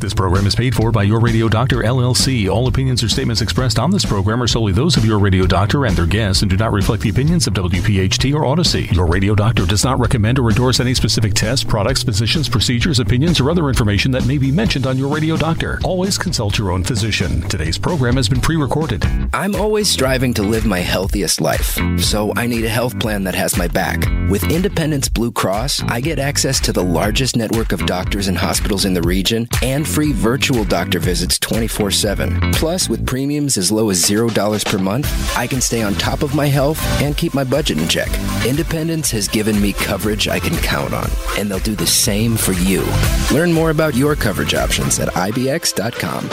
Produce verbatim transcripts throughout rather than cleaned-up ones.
This program is paid for by Your Radio Doctor, L L C. All opinions or statements expressed on this program are solely those of Your Radio Doctor and their guests and do not reflect the opinions of W P H T or Odyssey. Your Radio Doctor does not recommend or endorse any specific tests, products, physicians, procedures, opinions, or other information that may be mentioned on Your Radio Doctor. Always consult your own physician. Today's program has been pre-recorded. I'm always striving to live my healthiest life, so I need a health plan that has my back. With Independence Blue Cross, I get access to the largest network of doctors and hospitals in the region and free virtual doctor visits twenty-four seven. Plus, with premiums as low as zero dollars per month, I can stay on top of my health and keep my budget in check. Independence has given me coverage I can count on, and they'll do the same for you. Learn more about your coverage options at I B X dot com.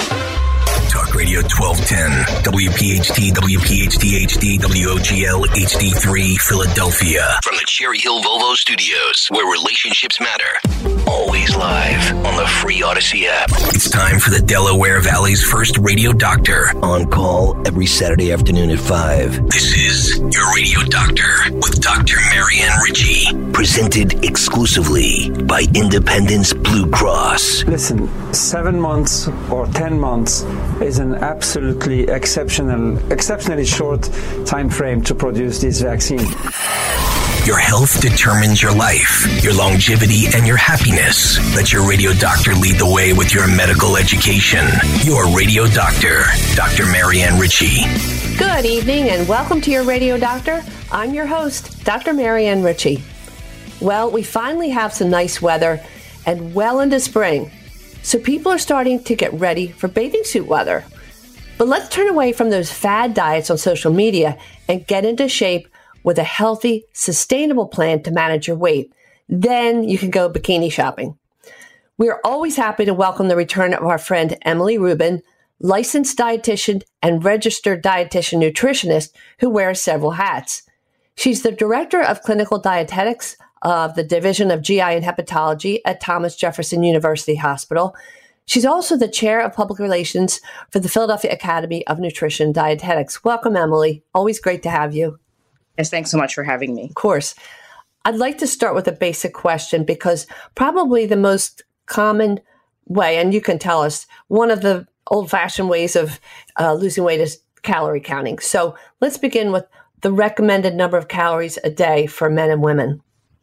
Talk Radio twelve ten, W P H T, W P H T H D, W O G L H D three, Philadelphia. From the Cherry Hill Volvo Studios, where relationships matter. Always live on the free Odyssey app. It's time for the Delaware Valley's first radio doctor. On call every Saturday afternoon at five. This is Your Radio Doctor with Doctor Marianne Ritchie. Presented exclusively by Independence Blue Cross. Listen, seven months or ten months is an absolutely exceptional, exceptionally short time frame to produce this vaccine. Your health determines your life, your longevity, and your happiness. Let your radio doctor lead the way with your medical education. Your Radio Doctor, Doctor Marianne Ritchie. Good evening and welcome to Your Radio Doctor. I'm your host, Doctor Marianne Ritchie. Well, we finally have some nice weather and well into spring. So people are starting to get ready for bathing suit weather. But let's turn away from those fad diets on social media and get into shape with a healthy, sustainable plan to manage your weight. Then you can go bikini shopping. We are always happy to welcome the return of our friend Emily Rubin, licensed dietitian and registered dietitian nutritionist who wears several hats. She's the director of clinical dietetics of the Division of G I and Hepatology at Thomas Jefferson University Hospital. She's also the chair of public relations for the Philadelphia Academy of Nutrition and Dietetics. Welcome, Emily. Always great to have you. Yes, thanks so much for having me. Of course. I'd like to start with a basic question because probably the most common way, and you can tell us, one of the old-fashioned ways of uh, losing weight is calorie counting. So let's begin with the recommended number of calories a day for men and women.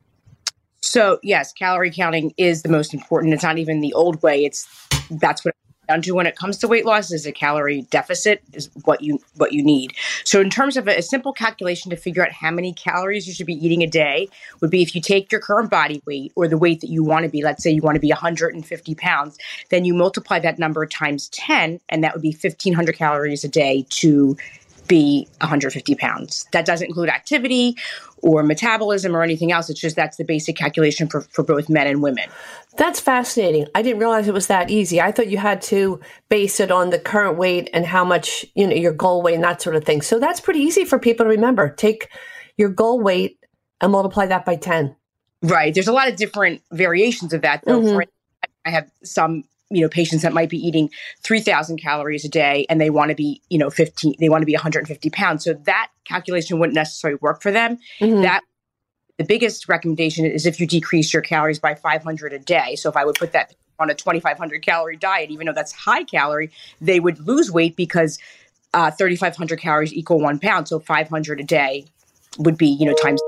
So yes, calorie counting is the most important. It's not even the old way. It's that's what it's down to when it comes to weight loss. Is a calorie deficit is what you what you need. So in terms of a, a simple calculation to figure out how many calories you should be eating a day would be if you take your current body weight or the weight that you want to be. Let's say you want to be one hundred fifty pounds, then you multiply that number times ten, and that would be fifteen hundred calories a day to be one hundred fifty pounds. That doesn't include activity or metabolism or anything else. It's just that's the basic calculation for, for both men and women. That's fascinating. I didn't realize it was that easy. I thought you had to base it on the current weight and how much, you know, your goal weight and that sort of thing. So that's pretty easy for people to remember. Take your goal weight and multiply that by ten. Right. There's a lot of different variations of that, though. Mm-hmm. For I have some you know, patients that might be eating three thousand calories a day and they want to be, you know, fifteen, they want to be one hundred fifty pounds. So that calculation wouldn't necessarily work for them. Mm-hmm. That the biggest recommendation is if you decrease your calories by five hundred a day. So if I would put that on a twenty-five hundred calorie diet, even though that's high calorie, they would lose weight because uh, thirty-five hundred calories equal one pound. So five hundred a day would be, you know, times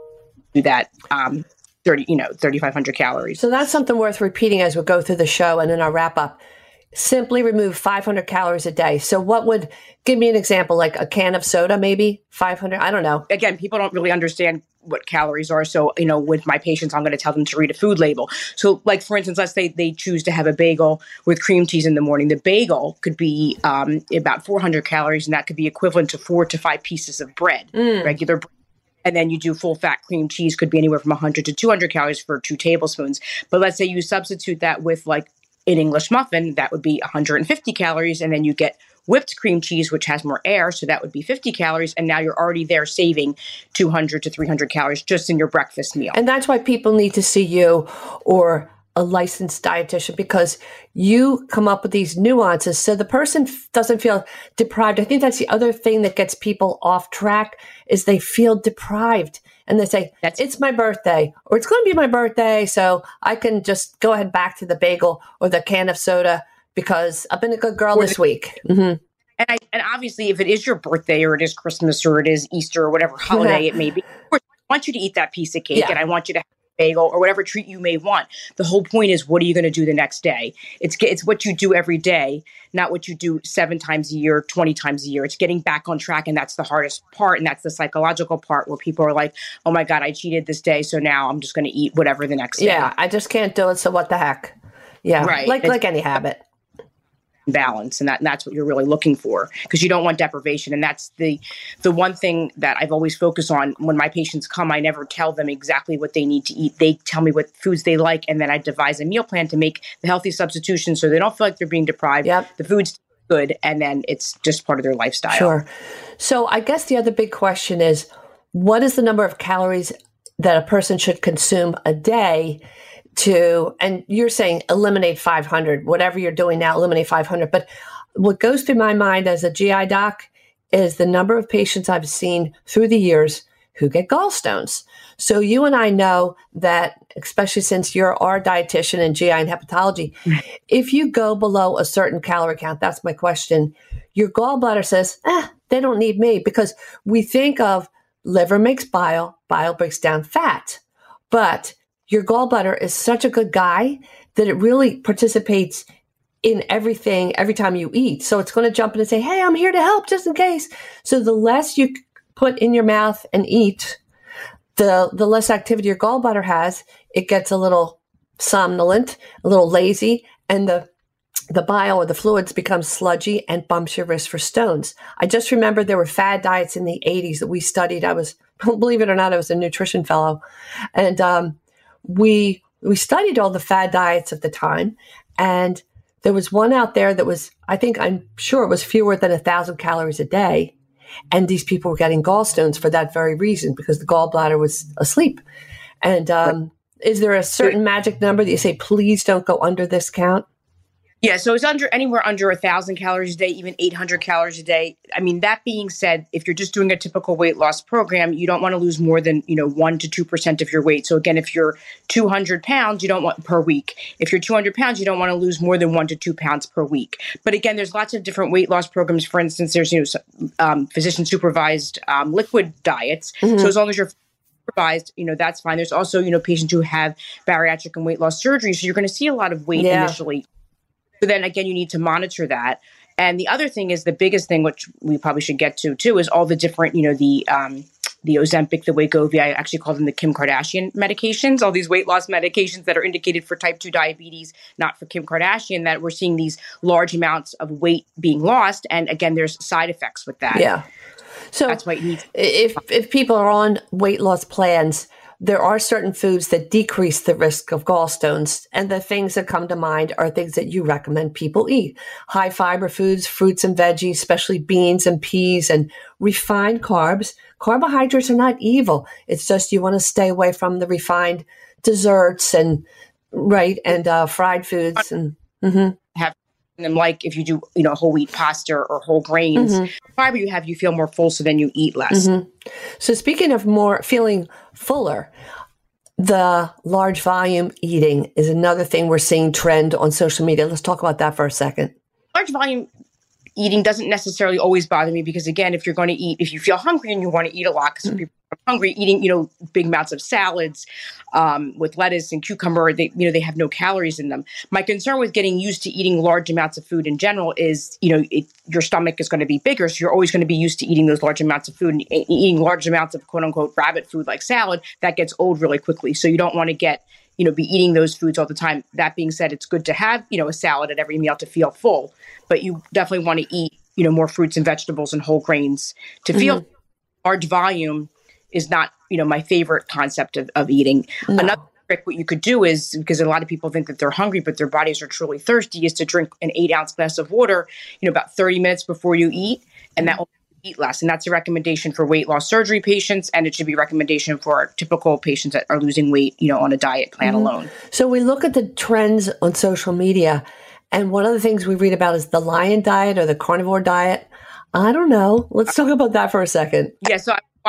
do that. Um, thirty, you know, thirty-five hundred calories. So that's something worth repeating as we go through the show and in our wrap up. Simply remove five hundred calories a day. So what would, give me an example, like a can of soda, maybe five hundred? I don't know. Again, people don't really understand what calories are. So, you know, with my patients, I'm going to tell them to read a food label. So like, for instance, let's say they choose to have a bagel with cream cheese in the morning. The bagel could be um, about four hundred calories, and that could be equivalent to four to five pieces of bread, mm. regular bread. And then you do full fat cream cheese, could be anywhere from one hundred to two hundred calories for two tablespoons. But let's say you substitute that with like an English muffin, that would be one hundred fifty calories. And then you get whipped cream cheese, which has more air. So that would be fifty calories. And now you're already there saving two hundred to three hundred calories just in your breakfast meal. And that's why people need to see you or a licensed dietitian, because you come up with these nuances so the person doesn't feel deprived. I think that's the other thing that gets people off track is they feel deprived And they say, That's- it's my birthday, or it's going to be my birthday, so I can just go ahead back to the bagel or the can of soda because I've been a good girl or this the- week. Mm-hmm. And I, and obviously, if it is your birthday or it is Christmas or it is Easter or whatever holiday it may be, of course, I want you to eat that piece of cake yeah. and I want you to have a bagel or whatever treat you may want. The whole point is, what are you going to do the next day? It's it's what you do every day, not what you do seven times a year, twenty times a year. It's getting back on track, and that's the hardest part, and that's the psychological part where people are like, oh my God, I cheated this day, so now I'm just going to eat whatever the next yeah, day. Yeah, I just can't do it, so what the heck? Yeah, right. like, like any habit. Balance, and that and that's what you're really looking for, because you don't want deprivation. And that's the the one thing that I've always focused on when my patients come. I never tell them exactly what they need to eat. They tell me what foods they like, and then I devise a meal plan to make the healthy substitution so they don't feel like they're being deprived. Yep. The food's good, and then it's just part of their lifestyle. Sure. So I guess the other big question is, what is the number of calories that a person should consume a day to, and you're saying eliminate five hundred, whatever you're doing now, eliminate five hundred. But what goes through my mind as a G I doc is the number of patients I've seen through the years who get gallstones. So you and I know that, especially since you're our dietitian in G I and hepatology, if you go below a certain calorie count, that's my question, your gallbladder says, eh, they don't need me, because we think of liver makes bile, bile breaks down fat. But your gallbladder is such a good guy that it really participates in everything every time you eat. So it's going to jump in and say, hey, I'm here to help just in case. So the less you put in your mouth and eat, the the less activity your gallbladder has. It gets a little somnolent, a little lazy, and the the bile or the fluids become sludgy and bumps your risk for stones. I just remember there were fad diets in the eighties that we studied. I was, believe it or not, I was a nutrition fellow. And, um, We we studied all the fad diets of the time, and there was one out there that was, I think, I'm sure it was fewer than a thousand calories a day, and these people were getting gallstones for that very reason, because the gallbladder was asleep. And um, is there a certain magic number that you say, please don't go under this count? Yeah, so it's under anywhere under a thousand calories a day, even eight hundred calories a day. I mean, that being said, if you're just doing a typical weight loss program, you don't want to lose more than, you know, one to two percent of your weight. So again, if you're two hundred pounds, you don't want per week. If you're two hundred pounds, you don't want to lose more than one to two pounds per week. But again, there's lots of different weight loss programs. For instance, there's, you know, um, physician supervised um, liquid diets. Mm-hmm. So as long as you're supervised, you know, that's fine. There's also, you know, patients who have bariatric and weight loss surgery. So you're going to see a lot of weight yeah. initially. So then again, you need to monitor that. And the other thing is the biggest thing, which we probably should get to too, is all the different, you know, the um, the Ozempic, the Wegovy, I actually call them the Kim Kardashian medications, all these weight loss medications that are indicated for type two diabetes, not for Kim Kardashian, that we're seeing these large amounts of weight being lost. And again, there's side effects with that. Yeah. So that's why you need to- if if people are on weight loss plans, there are certain foods that decrease the risk of gallstones, and the things that come to mind are things that you recommend people eat. High fiber foods, fruits and veggies, especially beans and peas, and refined carbs. Carbohydrates are not evil. It's just you want to stay away from the refined desserts and right and uh, fried foods and mm-hmm. have them, like if you do, you know, whole wheat pasta or whole grains, mm-hmm. fiber you have, you feel more full, so then you eat less. Mm-hmm. So speaking of more feeling fuller, the large volume eating is another thing we're seeing trend on social media. Let's talk about that for a second. Large volume eating doesn't necessarily always bother me, because again, if you're going to eat, if you feel hungry and you want to eat a lot, because mm-hmm. people are hungry, eating, you know, big amounts of salads um, with lettuce and cucumber, they, you know, they have no calories in them. My concern with getting used to eating large amounts of food in general is, you know, it, your stomach is going to be bigger. So you're always going to be used to eating those large amounts of food, and eating large amounts of quote unquote rabbit food like salad, that gets old really quickly. So you don't want to get, you know, be eating those foods all the time. That being said, it's good to have, you know, a salad at every meal to feel full, but you definitely want to eat, you know, more fruits and vegetables and whole grains to feel mm-hmm. large volume is not, you know, my favorite concept of, of eating. No. Another trick, what you could do is, because a lot of people think that they're hungry, but their bodies are truly thirsty, is to drink an eight ounce glass of water, you know, about thirty minutes before you eat. And that will eat less. And that's a recommendation for weight loss surgery patients. And it should be a recommendation for typical patients that are losing weight, you know, on a diet plan mm-hmm. alone. So we look at the trends on social media, and one of the things we read about is the lion diet or the carnivore diet. I don't know. Let's talk about that for a second. Yeah. So I watched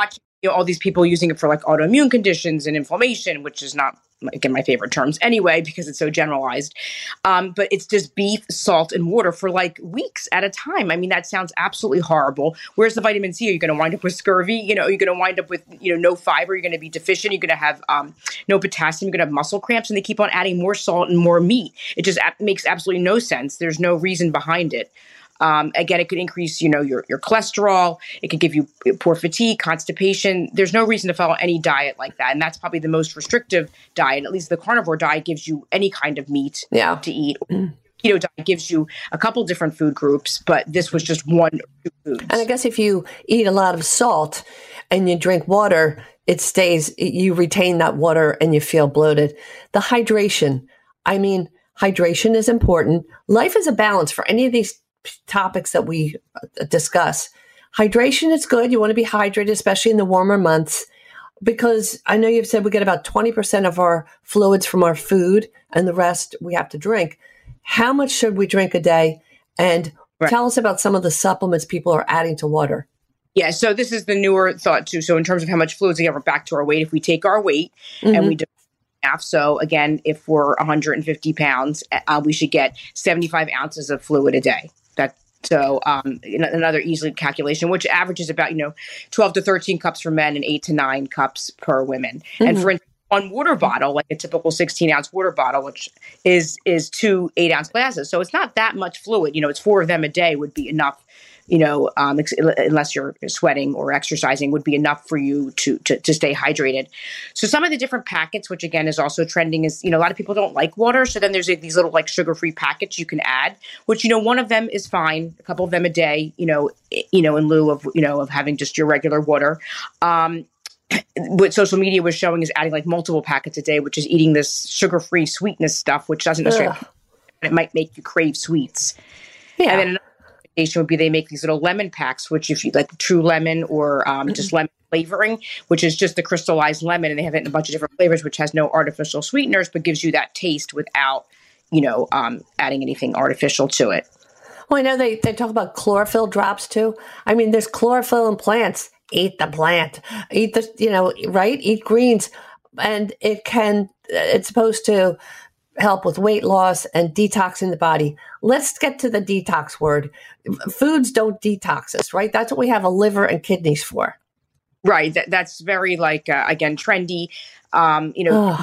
you know, all these people using it for like autoimmune conditions and inflammation, which is not, again, my favorite terms anyway, because it's so generalized. Um, but it's just beef, salt, and water for like weeks at a time. I mean, that sounds absolutely horrible. Where's the vitamin C? Are you going to wind up with scurvy? You know, you're going to wind up with, you know, no fiber. You're going to be deficient. You're going to have um, no potassium. You're going to have muscle cramps. And they keep on adding more salt and more meat. It just a- makes absolutely no sense. There's no reason behind it. Um, again, it could increase, you know, your, your cholesterol. It could give you poor fatigue, constipation. There's no reason to follow any diet like that. And that's probably the most restrictive diet. At least the carnivore diet gives you any kind of meat yeah. to eat. Mm. Keto diet gives you a couple different food groups, but this was just one or two foods. And I guess if you eat a lot of salt and you drink water, it stays, you retain that water and you feel bloated. The hydration, I mean, hydration is important. Life is a balance for any of these topics that we discuss. Hydration is good. You want to be hydrated, especially in the warmer months, because I know you've said we get about twenty percent of our fluids from our food and the rest we have to drink. How much should we drink a day? And right. tell us about some of the supplements people are adding to water. Yeah, so this is the newer thought too. So in terms of how much fluids we get, we're back to our weight. If we take our weight mm-hmm. and we do half, so again, if we're one hundred fifty pounds, uh, we should get seventy-five ounces of fluid a day. That so um, another easy calculation, which averages about, you know, twelve to thirteen cups for men and eight to nine cups per women. Mm-hmm. And for instance, one water bottle, like a typical sixteen ounce water bottle, which is is two eight ounce glasses. So it's not that much fluid. You know, it's four of them a day would be enough. You know, um, ex- unless you're sweating or exercising, would be enough for you to, to to stay hydrated. So some of the different packets, which again is also trending, is, you know, a lot of people don't like water. So then there's a, these little like sugar-free packets you can add, which, you know, one of them is fine, a couple of them a day, you know, you know, in lieu of, you know, of having just your regular water. Um, what social media was showing is adding like multiple packets a day, which is eating this sugar-free sweetness stuff, which doesn't necessarily, Ugh. it might make you crave sweets. Yeah. And then another would be they make these little lemon packs, which if you like true lemon or um, just lemon flavoring, which is just the crystallized lemon, and they have it in a bunch of different flavors, which has no artificial sweeteners, but gives you that taste without, you know, um, adding anything artificial to it. Well, I know they, they talk about chlorophyll drops too. I mean, there's chlorophyll in plants. Eat the plant. Eat the, you know, right? Eat greens. And it can, it's supposed to help with weight loss and detoxing the body. Let's get to the detox word. Foods don't detox us, right? That's what we have a liver and kidneys for. Right. That, that's very like, uh, again, trendy. Um, you know,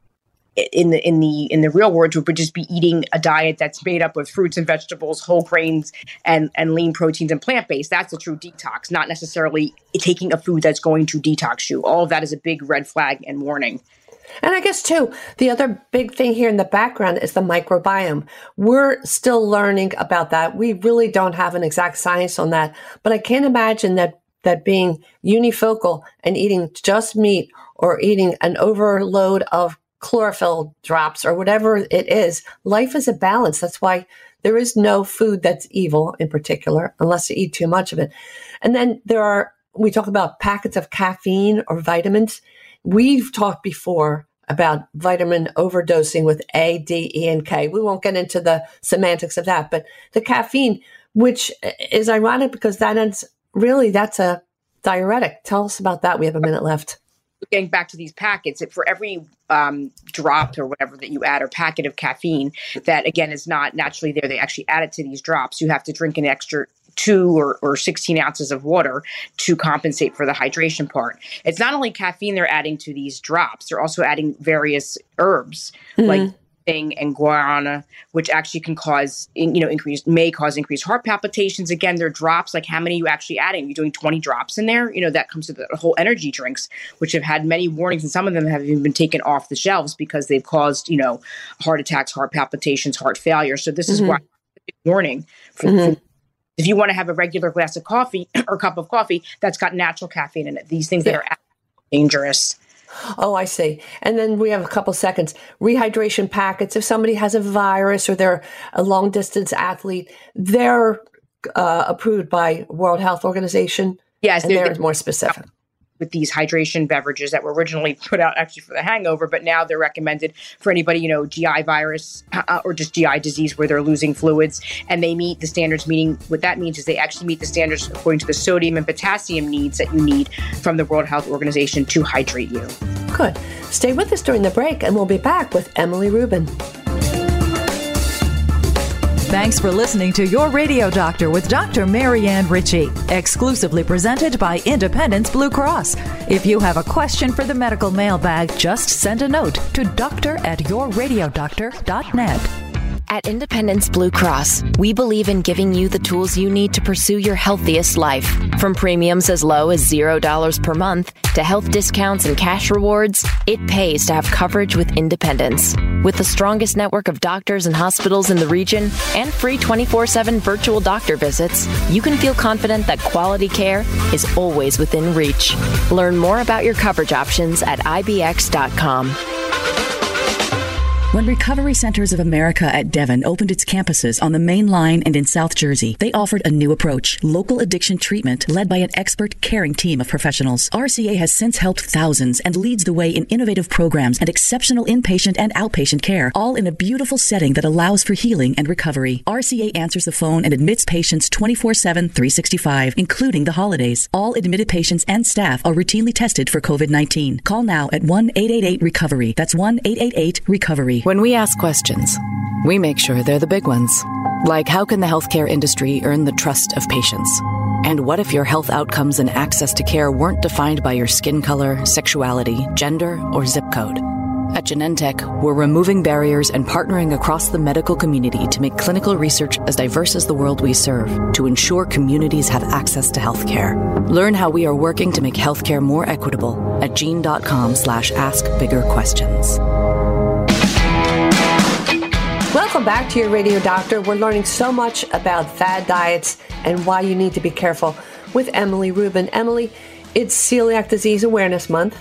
in the in the in the real world, we would just be eating a diet that's made up of fruits and vegetables, whole grains, and and lean proteins and plant based. That's a true detox, not necessarily taking a food that's going to detox you. All of that is a big red flag and warning. And I guess, too, the other big thing here in the background is the microbiome. We're still learning about that. We really don't have an exact science on that. But I can't imagine that, that being unifocal and eating just meat or eating an overload of chlorophyll drops or whatever it is, life is a balance. That's why there is no food that's evil in particular, unless you eat too much of it. And then there are, we talk about packets of caffeine or vitamins. We've talked before about vitamin overdosing with A, D, E, and K. We won't get into the semantics of that, but the caffeine, which is ironic because that is really, that's a diuretic. Tell us about that. We have a minute left. Getting back to these packets, for every um, drop or whatever that you add or packet of caffeine that, again, is not naturally there, they actually add it to these drops. You have to drink an extra two or, or sixteen ounces of water to compensate for the hydration part. It's not only caffeine they're adding to these drops, they're also adding various herbs mm-hmm. like thing and guarana, which actually can cause, you know, increase, may cause increased heart palpitations. Again, they're drops. Like how many are you actually adding? You're doing twenty drops in there. You know, that comes to the whole energy drinks, which have had many warnings, and some of them have even been taken off the shelves because they've caused, you know, heart attacks, heart palpitations, heart failure. So this mm-hmm. is why warning for, mm-hmm. for if you want to have a regular glass of coffee or cup of coffee that's got natural caffeine in it. These things yeah. that are dangerous. Oh, I see. And then we have a couple seconds. Rehydration packets. If somebody has a virus or they're a long distance athlete, they're uh, approved by World Health Organization. Yes, and they're, they're more specific. with these hydration beverages that were originally put out actually for the hangover, but now they're recommended for anybody, you know, G I virus uh, or just G I disease where they're losing fluids, and they meet the standards, meaning what that means is they actually meet the standards according to the sodium and potassium needs that you need from the World Health Organization to hydrate you. Good. Stay with us during the break, and we'll be back with Emily Rubin. Thanks for listening to Your Radio Doctor with Doctor Marianne Ritchie, exclusively presented by Independence Blue Cross. If you have a question for the medical mailbag, just send a note to doctor at your radio doctor dot net. At Independence Blue Cross, we believe in giving you the tools you need to pursue your healthiest life. From premiums as low as zero dollars per month to health discounts and cash rewards, it pays to have coverage with Independence. With the strongest network of doctors and hospitals in the region and free twenty-four seven virtual doctor visits, you can feel confident that quality care is always within reach. Learn more about your coverage options at I B X dot com. When Recovery Centers of America at Devon opened its campuses on the Main Line and in South Jersey, they offered a new approach, local addiction treatment led by an expert, caring team of professionals. R C A has since helped thousands and leads the way in innovative programs and exceptional inpatient and outpatient care, all in a beautiful setting that allows for healing and recovery. R C A answers the phone and admits patients twenty-four seven, three sixty-five, including the holidays. All admitted patients and staff are routinely tested for covid nineteen. Call now at one eight eight eight recovery. That's one eight eight eight recovery. When we ask questions, we make sure they're the big ones. Like, how can the healthcare industry earn the trust of patients? And what if your health outcomes and access to care weren't defined by your skin color, sexuality, gender, or zip code? At Genentech, we're removing barriers and partnering across the medical community to make clinical research as diverse as the world we serve, to ensure communities have access to healthcare. Learn how we are working to make healthcare more equitable at gene.com slash ask bigger questions. Welcome back to Your Radio Doctor. We're learning so much about fad diets and why you need to be careful with Emily Rubin. Emily, it's Celiac Disease Awareness Month.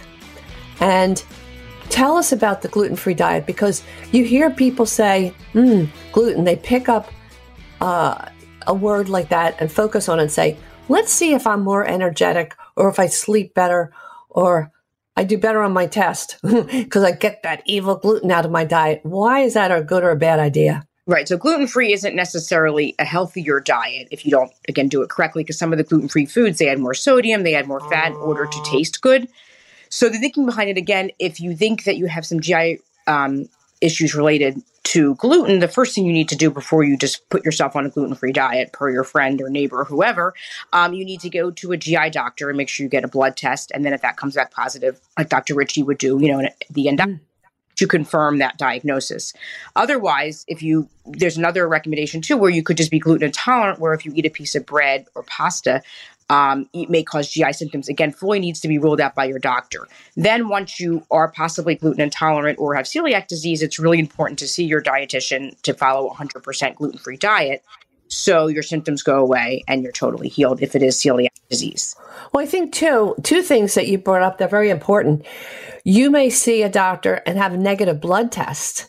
And tell us about the gluten-free diet, because you hear people say, hmm, gluten. They pick up uh, a word like that and focus on it and say, let's see if I'm more energetic or if I sleep better or I do better on my test because I get that evil gluten out of my diet. Why is that a good or a bad idea? Right. So gluten-free isn't necessarily a healthier diet if you don't, again, do it correctly, because some of the gluten-free foods, they add more sodium, they add more fat in order to taste good. So the thinking behind it, again, if you think that you have some G I um, issues related to gluten, the first thing you need to do before you just put yourself on a gluten-free diet per your friend or neighbor or whoever, um, you need to go to a G I doctor and make sure you get a blood test. And then if that comes back positive, like Doctor Ritchie would do, you know, at the end mm. to confirm that diagnosis. Otherwise, if you, there's another recommendation too, where you could just be gluten intolerant, where if you eat a piece of bread or pasta, Um, it may cause G I symptoms. Again, fully needs to be ruled out by your doctor. Then once you are possibly gluten intolerant or have celiac disease, it's really important to see your dietitian to follow a one hundred percent gluten-free diet so your symptoms go away and you're totally healed if it is celiac disease. Well, I think, too, two things that you brought up that are very important. You may see a doctor and have a negative blood test,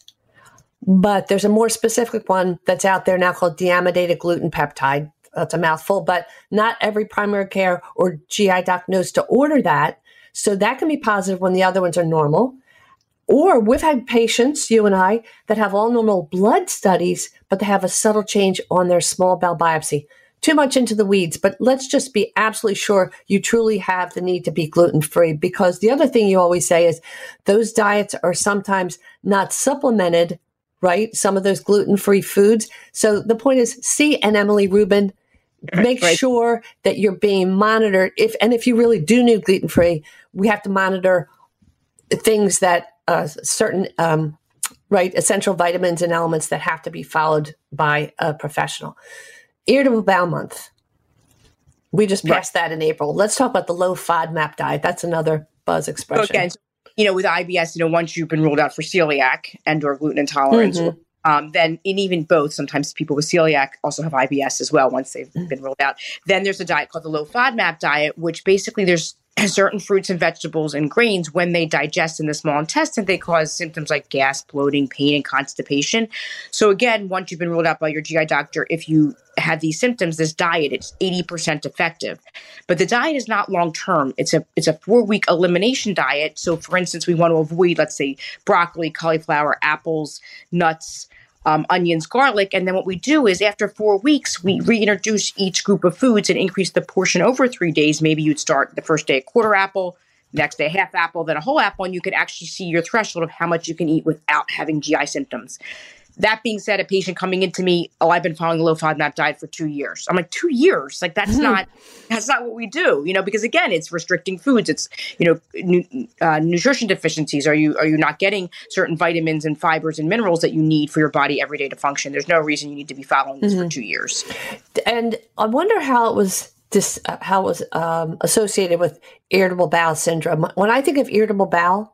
but there's a more specific one that's out there now called deamidated gluten peptide. That's a mouthful, but not every primary care or G I doc knows to order that. So that can be positive when the other ones are normal. Or we've had patients, you and I, that have all normal blood studies, but they have a subtle change on their small bowel biopsy. Too much into the weeds, but let's just be absolutely sure you truly have the need to be gluten-free, because the other thing you always say is those diets are sometimes not supplemented, right? Some of those gluten-free foods. So the point is, see an Emily Rubin. Make right. sure that you're being monitored. If and if you really do need gluten-free, we have to monitor things that uh, certain um, right essential vitamins and elements that have to be followed by a professional. Irritable bowel month. We just passed right. that in April. Let's talk about the low FODMAP diet. That's another buzz expression. Okay, so, you know, with I B S, you know, once you've been ruled out for celiac and or gluten intolerance. Mm-hmm. Um, then, and even both, sometimes people with celiac also have I B S as well once they've been ruled out. Then there's a diet called the low FODMAP diet, which basically there's certain fruits and vegetables and grains, when they digest in the small intestine, they cause symptoms like gas, bloating, pain, and constipation. So again, once you've been ruled out by your G I doctor, if you have these symptoms, this diet, it's eighty percent effective. But the diet is not long-term. It's a it's a four-week elimination diet. So for instance, we want to avoid, let's say, broccoli, cauliflower, apples, nuts, Um, onions, garlic. And then what we do is after four weeks, we reintroduce each group of foods and increase the portion over three days. Maybe you'd start the first day a quarter apple, next day a half apple, then a whole apple, and you can actually see your threshold of how much you can eat without having G I symptoms. That being said, a patient coming into me, oh, I've been following a low FODMAP diet for two years. I'm like, two years? Like, that's not that's not what we do, you know, because again, it's restricting foods. It's, you know, nu- uh, nutrition deficiencies. Are you are you not getting certain vitamins and fibers and minerals that you need for your body every day to function? There's no reason you need to be following this mm-hmm. for two years. And I wonder how it was this uh, how it was um, associated with irritable bowel syndrome. When I think of irritable bowel,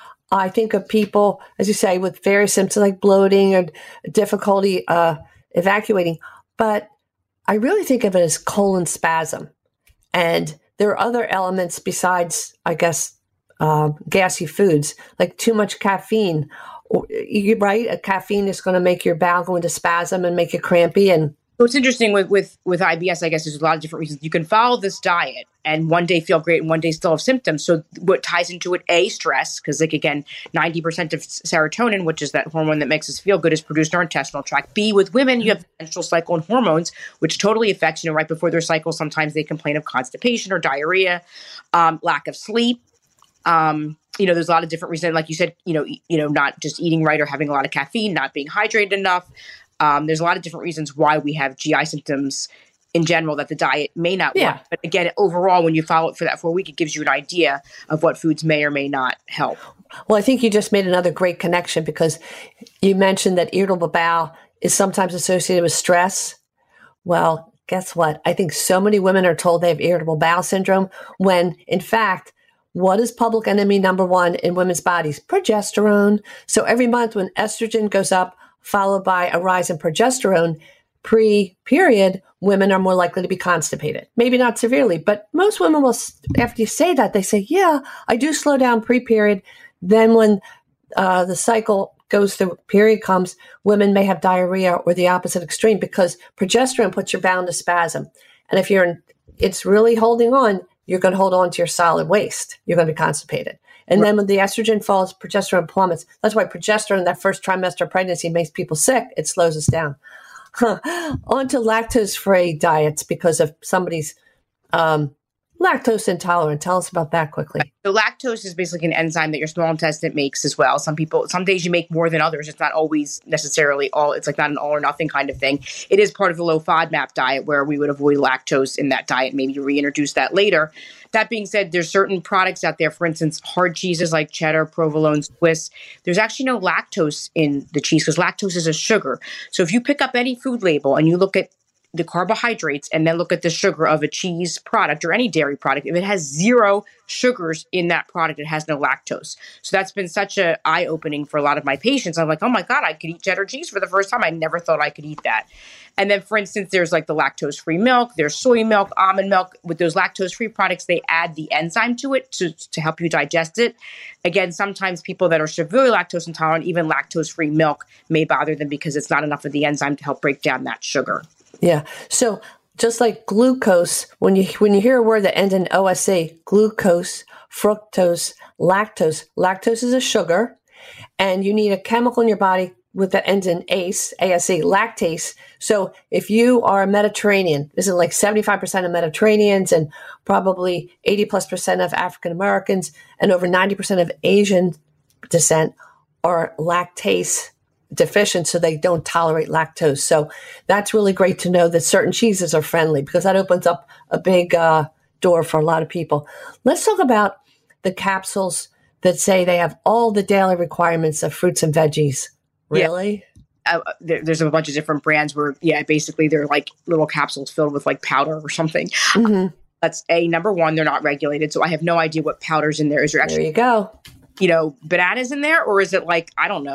I think of people, as you say, with various symptoms like bloating or difficulty uh, evacuating. But I really think of it as colon spasm. And there are other elements besides, I guess, uh, gassy foods, like too much caffeine. You're right, a caffeine is going to make your bowel go into spasm and make it crampy. And what's interesting with, with, with I B S, I guess, there's a lot of different reasons. You can follow this diet and one day feel great and one day still have symptoms. So what ties into it, A, stress, because like, again, ninety percent of serotonin, which is that hormone that makes us feel good, is produced in our intestinal tract. B, with women, you have the menstrual cycle and hormones, which totally affects, you know, right before their cycle, sometimes they complain of constipation or diarrhea, um, lack of sleep. Um, you know, there's a lot of different reasons, like you said, you know, you know, not just eating right or having a lot of caffeine, not being hydrated enough. Um, there's a lot of different reasons why we have G I symptoms in general that the diet may not yeah. work. But again, overall, when you follow it for that four week, it gives you an idea of what foods may or may not help. Well, I think you just made another great connection because you mentioned that irritable bowel is sometimes associated with stress. Well, guess what? I think so many women are told they have irritable bowel syndrome when, in fact, what is public enemy number one in women's bodies? Progesterone. So every month when estrogen goes up, followed by a rise in progesterone, pre-period, women are more likely to be constipated. Maybe not severely, but most women will, after you say that, they say, yeah, I do slow down pre-period. Then when uh, the cycle goes through, period comes, women may have diarrhea or the opposite extreme because progesterone puts your bowel into spasm. And if you're, in, it's really holding on, you're going to hold on to your solid waste. You're going to be constipated. And right. then when the estrogen falls, progesterone plummets. That's why progesterone in that first trimester of pregnancy makes people sick. It slows us down. Huh. On to lactose-free diets because of somebody's um, lactose intolerant. Tell us about that quickly. So lactose is basically an enzyme that your small intestine makes as well. Some people, some days you make more than others. It's not always necessarily all, it's like not an all or nothing kind of thing. It is part of the low FODMAP diet where we would avoid lactose in that diet. Maybe you reintroduce that later. That being said, there's certain products out there, for instance, hard cheeses like cheddar, provolone, Swiss. There's actually no lactose in the cheese because lactose is a sugar. So if you pick up any food label and you look at the carbohydrates and then look at the sugar of a cheese product or any dairy product, if it has zero sugars in that product, it has no lactose. So that's been such an eye-opening for a lot of my patients. I'm like, oh my God, I could eat cheddar cheese for the first time. I never thought I could eat that. And then, for instance, there's like the lactose-free milk, there's soy milk, almond milk. With those lactose-free products, they add the enzyme to it to, to help you digest it. Again, sometimes people that are severely lactose intolerant, even lactose-free milk may bother them because it's not enough of the enzyme to help break down that sugar. Yeah. So just like glucose, when you when you hear a word that ends in O S A, glucose, fructose, lactose. Lactose is a sugar, and you need a chemical in your body with that ends in ACE, A S E, lactase. So if you are a Mediterranean, this is like seventy-five percent of Mediterraneans and probably eighty plus percent of African Americans and over ninety percent of Asian descent are lactase deficient, so they don't tolerate lactose. So that's really great to know that certain cheeses are friendly because that opens up a big uh, door for a lot of people. Let's talk about the capsules that say they have all the daily requirements of fruits and veggies. Really? Yeah. Uh, there, there's a bunch of different brands where, yeah, basically they're like little capsules filled with like powder or something. Mm-hmm. Uh, that's a number one. They're not regulated, so I have no idea what powder's in there. Is there actually, there you go, you know, bananas in there, or is it like, I don't know,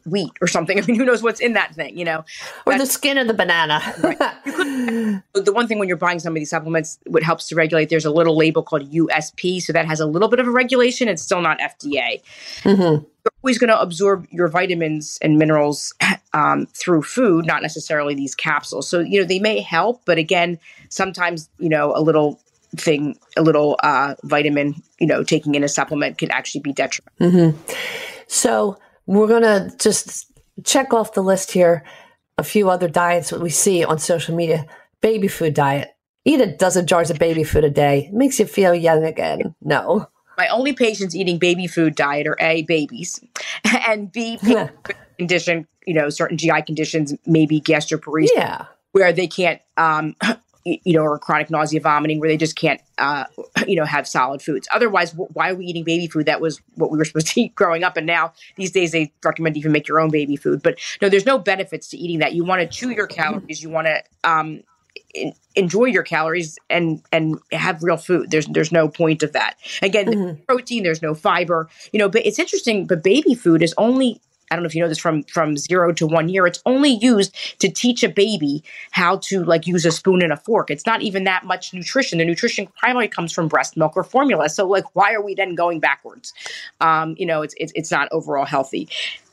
wheat or something. I mean, who knows what's in that thing, you know? Or the skin of the banana. Right. You could, the one thing when you're buying some of these supplements, what helps to regulate, there's a little label called U S P. So that has a little bit of a regulation. It's still not F D A. Mm-hmm. You're always going to absorb your vitamins and minerals um, through food, not necessarily these capsules. So, you know, they may help, but again, sometimes, you know, a little thing, a little uh, vitamin, you know, taking in a supplement could actually be detrimental. Mm-hmm. So we're going to just check off the list here a few other diets that we see on social media. Baby food diet. Eat a dozen jars of baby food a day. It makes you feel young again. No. My only patients eating baby food diet are A, babies, and B, condition, you know, certain G I conditions, maybe gastroparesis, yeah, where they can't, um, you know, or chronic nausea, vomiting, where they just can't, uh, you know, have solid foods. Otherwise, w- why are we eating baby food? That was what we were supposed to eat growing up. And now these days they recommend even make your own baby food. But no, there's no benefits to eating that. You want to chew your calories. You want to um, in, enjoy your calories and and have real food. There's there's no point of that. Again, mm-hmm. there's protein, there's no fiber, you know, but it's interesting. But baby food is only, I don't know if you know this, from, from zero to one year, it's only used to teach a baby how to like use a spoon and a fork. It's not even that much nutrition. The nutrition primarily comes from breast milk or formula. So like, why are we then going backwards? Um, you know, it's, it's, it's not overall healthy.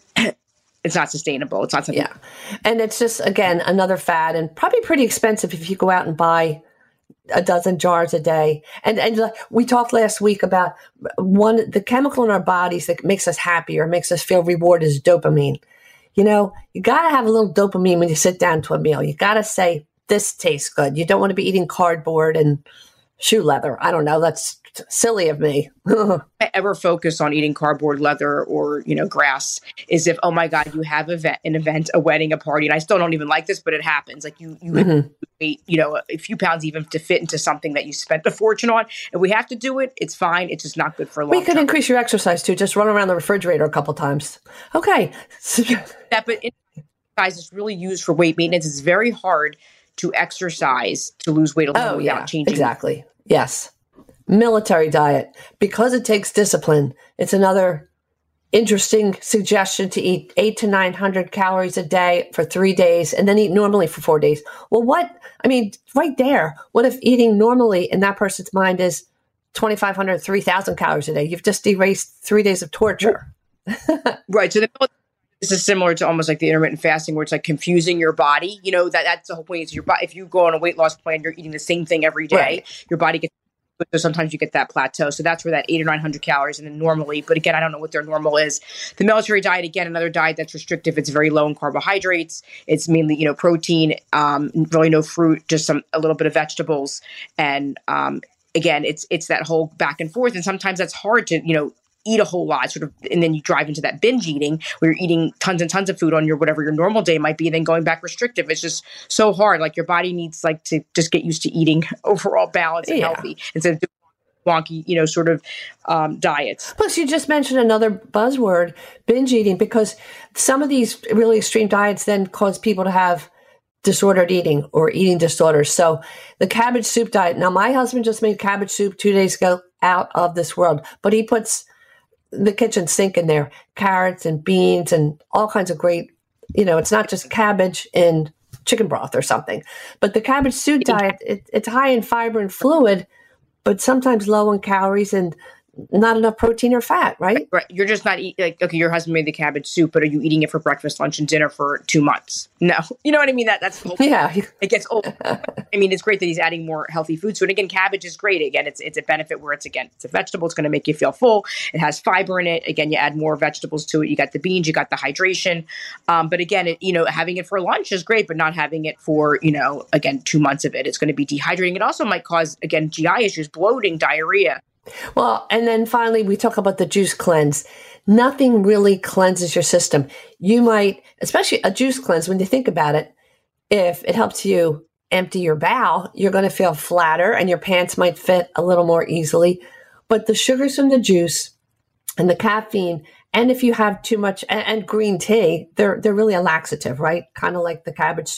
It's not sustainable. It's not something. Yeah. And it's just, again, another fad and probably pretty expensive if you go out and buy a dozen jars a day. And and we talked last week about one, the chemical in our bodies that makes us happy or makes us feel rewarded is dopamine. You know, you got to have a little dopamine when you sit down to a meal. You got to say, this tastes good. You don't want to be eating cardboard and shoe leather. I don't know. That's silly of me. I ever focus on eating cardboard, leather, or, you know, grass is if, oh my God, you have event, an event, a wedding, a party. And I still don't even like this, but it happens. Like you, you mm-hmm. weight, you know, a few pounds even to fit into something that you spent a fortune on. And we have to do it. It's fine. It's just not good for a long We could term. increase your exercise too. Just run around the refrigerator a couple times. Okay. that, but exercise is really used for weight maintenance. It's very hard to exercise to lose weight alone oh, without yeah, changing. Exactly. Yes. Military diet, because it takes discipline. It's another interesting suggestion to eat eight to nine hundred calories a day for three days and then eat normally for four days. Well, what, I mean, right there, what if eating normally in that person's mind is twenty-five hundred, three thousand calories a day? You've just erased three days of torture. Right. So the this is similar to almost like the intermittent fasting where it's like confusing your body. You know, that that's the whole point. Is your body, if you go on a weight loss plan, you're eating the same thing every day. Right. Your body gets, so sometimes you get that plateau. So that's where that eight or nine hundred calories, and then normally, but again, I don't know what their normal is. The military diet, again, another diet that's restrictive. It's very low in carbohydrates. It's mainly, you know, protein, um, really no fruit, just some, a little bit of vegetables. And, um, again, it's, it's that whole back and forth. And sometimes that's hard to, you know, eat a whole lot sort of, and then you drive into that binge eating where you're eating tons and tons of food on your, whatever your normal day might be, and then going back restrictive. It's just so hard. Like your body needs like to just get used to eating overall balanced and yeah. healthy instead of doing wonky, you know, sort of um, diets. Plus you just mentioned another buzzword, binge eating, because some of these really extreme diets then cause people to have disordered eating or eating disorders. So the cabbage soup diet. Now my husband just made cabbage soup two days ago, out of this world, but he puts the kitchen sink in there, carrots and beans and all kinds of great, you know, it's not just cabbage in chicken broth or something, but the cabbage soup diet, it, it's high in fiber and fluid, but sometimes low in calories and not enough protein or fat, right? Right. You're just not eating, like, okay, your husband made the cabbage soup, but are you eating it for breakfast, lunch, and dinner for two months? No. You know what I mean? That That's the whole yeah. It gets old. I mean, it's great that he's adding more healthy foods. So, and again, cabbage is great. Again, it's it's a benefit where it's, again, it's a vegetable. It's going to make you feel full. It has fiber in it. Again, you add more vegetables to it. You got the beans, you got the hydration. Um, but again, it, you know, having it for lunch is great, but not having it for, you know, again, two months of it. It's going to be dehydrating. It also might cause, again, G I issues, bloating, diarrhea. Well, and then finally, we talk about the juice cleanse. Nothing really cleanses your system. You might, especially a juice cleanse, when you think about it, if it helps you empty your bowel, you're going to feel flatter and your pants might fit a little more easily. But the sugars from the juice and the caffeine, and if you have too much, and, and green tea, they're they're really a laxative, right? Kind of like the cabbage soup.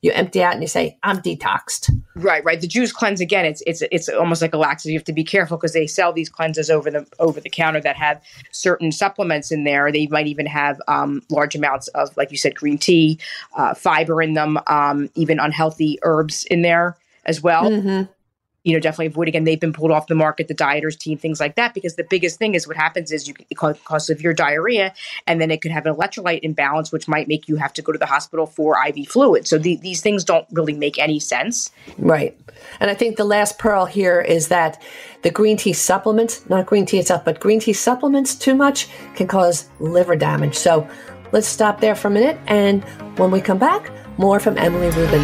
you empty out and you say, I'm detoxed. Right, right. The juice cleanse, again, it's it's it's almost like a laxative. You have to be careful because they sell these cleanses over the over the counter that have certain supplements in there. They might even have um, large amounts of, like you said, green tea, uh, fiber in them, um, even unhealthy herbs in there as well. Mm-hmm. You know, definitely avoid. Again, they've been pulled off the market, the dieters team, things like that, because the biggest thing is what happens is you it cause, cause severe diarrhea, and then it could have an electrolyte imbalance, which might make you have to go to the hospital for I V fluid. So the, these things don't really make any sense. Right. And I think the last pearl here is that the green tea supplements, not green tea itself, but green tea supplements too much can cause liver damage. So let's stop there for a minute. And when we come back, more from Emily Rubin.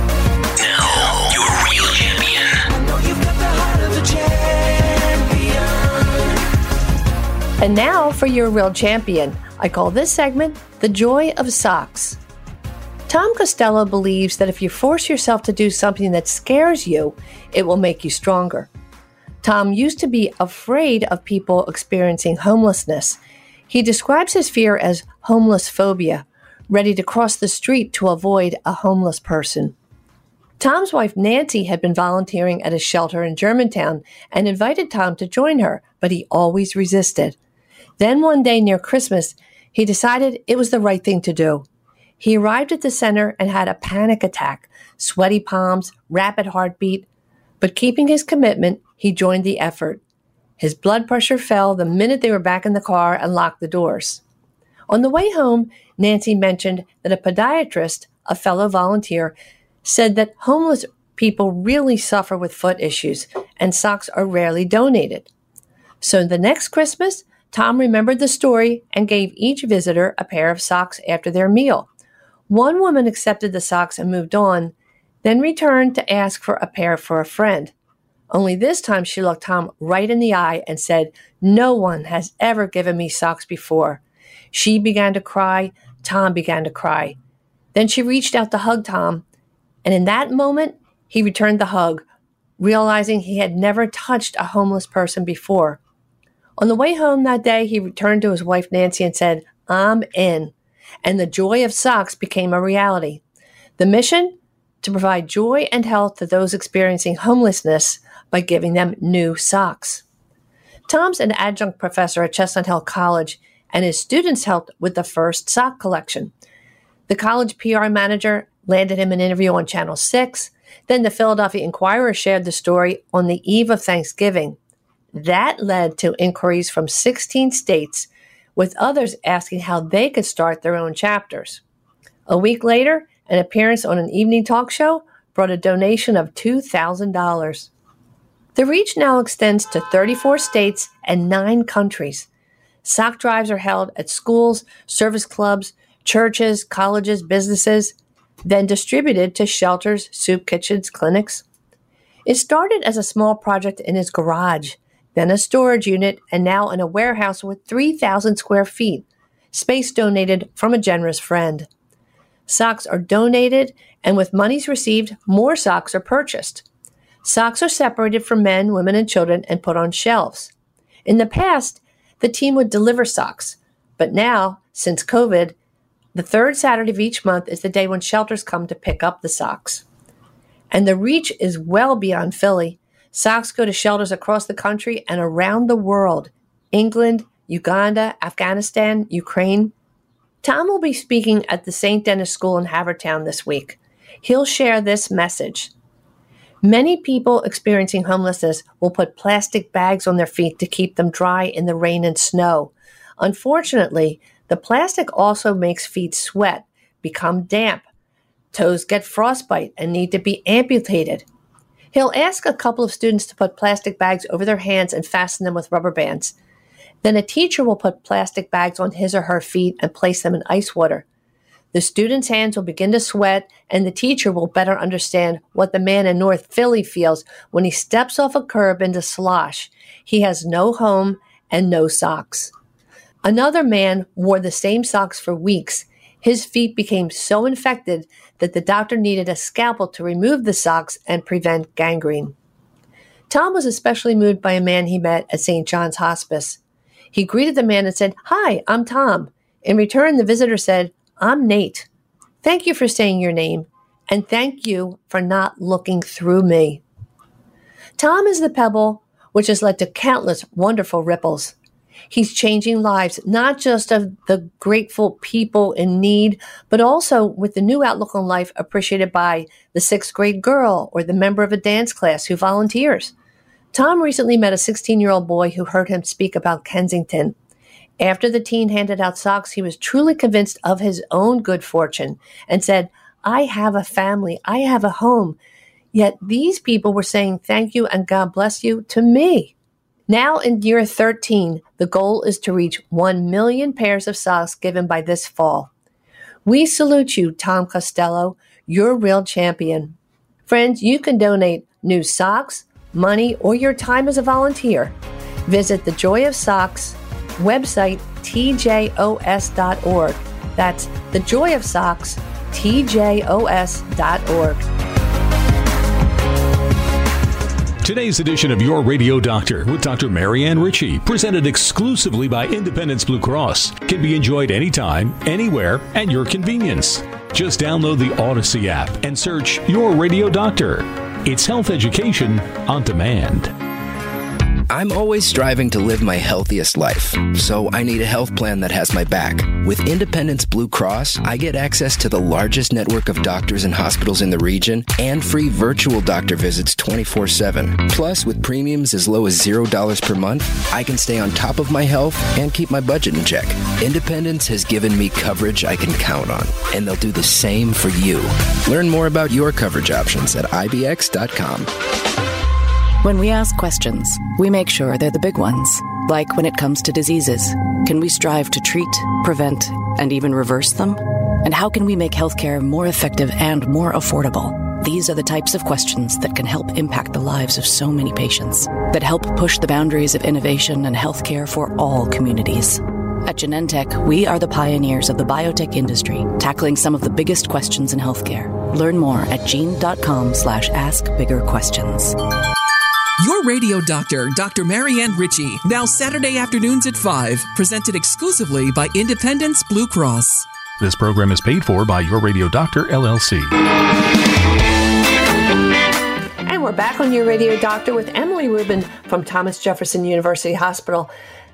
And now for your real champion. I call this segment The Joy of Socks. Tom Costello believes that if you force yourself to do something that scares you, it will make you stronger. Tom used to be afraid of people experiencing homelessness. He describes his fear as homeless phobia, ready to cross the street to avoid a homeless person. Tom's wife Nancy had been volunteering at a shelter in Germantown and invited Tom to join her, but he always resisted. Then one day near Christmas, he decided it was the right thing to do. He arrived at the center and had a panic attack, sweaty palms, rapid heartbeat. But keeping his commitment, he joined the effort. His blood pressure fell the minute they were back in the car and locked the doors. On the way home, Nancy mentioned that a podiatrist, a fellow volunteer, said that homeless people really suffer with foot issues and socks are rarely donated. So the next Christmas, Tom remembered the story and gave each visitor a pair of socks after their meal. One woman accepted the socks and moved on, then returned to ask for a pair for a friend. Only this time she looked Tom right in the eye and said, "No one has ever given me socks before." She began to cry. Tom began to cry. Then she reached out to hug Tom, and in that moment, he returned the hug, realizing he had never touched a homeless person before. On the way home that day, he returned to his wife Nancy and said, "I'm in." And the joy of socks became a reality. The mission? To provide joy and health to those experiencing homelessness by giving them new socks. Tom's an adjunct professor at Chestnut Hill College, and his students helped with the first sock collection. The college P R manager landed him an interview on Channel six. Then the Philadelphia Inquirer shared the story on the eve of Thanksgiving. That led to inquiries from sixteen states, with others asking how they could start their own chapters. A week later, an appearance on an evening talk show brought a donation of two thousand dollars. The reach now extends to thirty-four states and nine countries. Sock drives are held at schools, service clubs, churches, colleges, businesses, then distributed to shelters, soup kitchens, clinics. It started as a small project in his garage, then a storage unit, and now in a warehouse with three thousand square feet, space donated from a generous friend. Socks are donated, and with monies received, more socks are purchased. Socks are separated from men, women, and children and put on shelves. In the past, the team would deliver socks, but now, since COVID, the third Saturday of each month is the day when shelters come to pick up the socks. And the reach is well beyond Philly. Socks go to shelters across the country and around the world. England, Uganda, Afghanistan, Ukraine. Tom will be speaking at the Saint Denis School in Havertown this week. He'll share this message. Many people experiencing homelessness will put plastic bags on their feet to keep them dry in the rain and snow. Unfortunately, the plastic also makes feet sweat, become damp. Toes get frostbite and need to be amputated. He'll ask a couple of students to put plastic bags over their hands and fasten them with rubber bands. Then a teacher will put plastic bags on his or her feet and place them in ice water. The student's hands will begin to sweat, and the teacher will better understand what the man in North Philly feels when he steps off a curb into slosh. He has no home and no socks. Another man wore the same socks for weeks. His feet became so infected that the doctor needed a scalpel to remove the socks and prevent gangrene. Tom was especially moved by a man he met at Saint John's Hospice. He greeted the man and said, "Hi, I'm Tom." In return, the visitor said, "I'm Nate. Thank you for saying your name." And thank you for not looking through me. Tom is the pebble which has led to countless wonderful ripples. He's changing lives, not just of the grateful people in need, but also with the new outlook on life appreciated by the sixth grade girl or the member of a dance class who volunteers. Tom recently met a sixteen-year-old boy who heard him speak about Kensington. After the teen handed out socks, he was truly convinced of his own good fortune and said, I have a family, I have a home. Yet these people were saying thank you and God bless you to me. Now in year thirteen, the goal is to reach one million pairs of socks given by this fall. We salute you, Tom Costello. You're a real champion. Friends, you can donate new socks, money, or your time as a volunteer. Visit the Joy of Socks website, T J O S dot org. That's the Joy of Socks, T J O S dot org. Today's edition of Your Radio Doctor with Doctor Marianne Ritchie, presented exclusively by Independence Blue Cross, can be enjoyed anytime, anywhere, at your convenience. Just download the Odyssey app and search Your Radio Doctor. It's health education on demand. I'm always striving to live my healthiest life, so I need a health plan that has my back. With Independence Blue Cross, I get access to the largest network of doctors and hospitals in the region and free virtual doctor visits twenty-four seven. Plus, with premiums as low as zero dollars per month, I can stay on top of my health and keep my budget in check. Independence has given me coverage I can count on, and they'll do the same for you. Learn more about your coverage options at I B X dot com. When we ask questions, we make sure they're the big ones. Like when it comes to diseases, can we strive to treat, prevent, and even reverse them? And how can we make healthcare more effective and more affordable? These are the types of questions that can help impact the lives of so many patients, that help push the boundaries of innovation and healthcare for all communities. At Genentech, we are the pioneers of the biotech industry, tackling some of the biggest questions in healthcare. Learn more at gene.com slash ask bigger questions. Your Radio Doctor, Doctor Marianne Ritchie, now Saturday afternoons at five, presented exclusively by Independence Blue Cross. This program is paid for by Your Radio Doctor, L L C. And we're back on Your Radio Doctor with Emily Rubin from Thomas Jefferson University Hospital.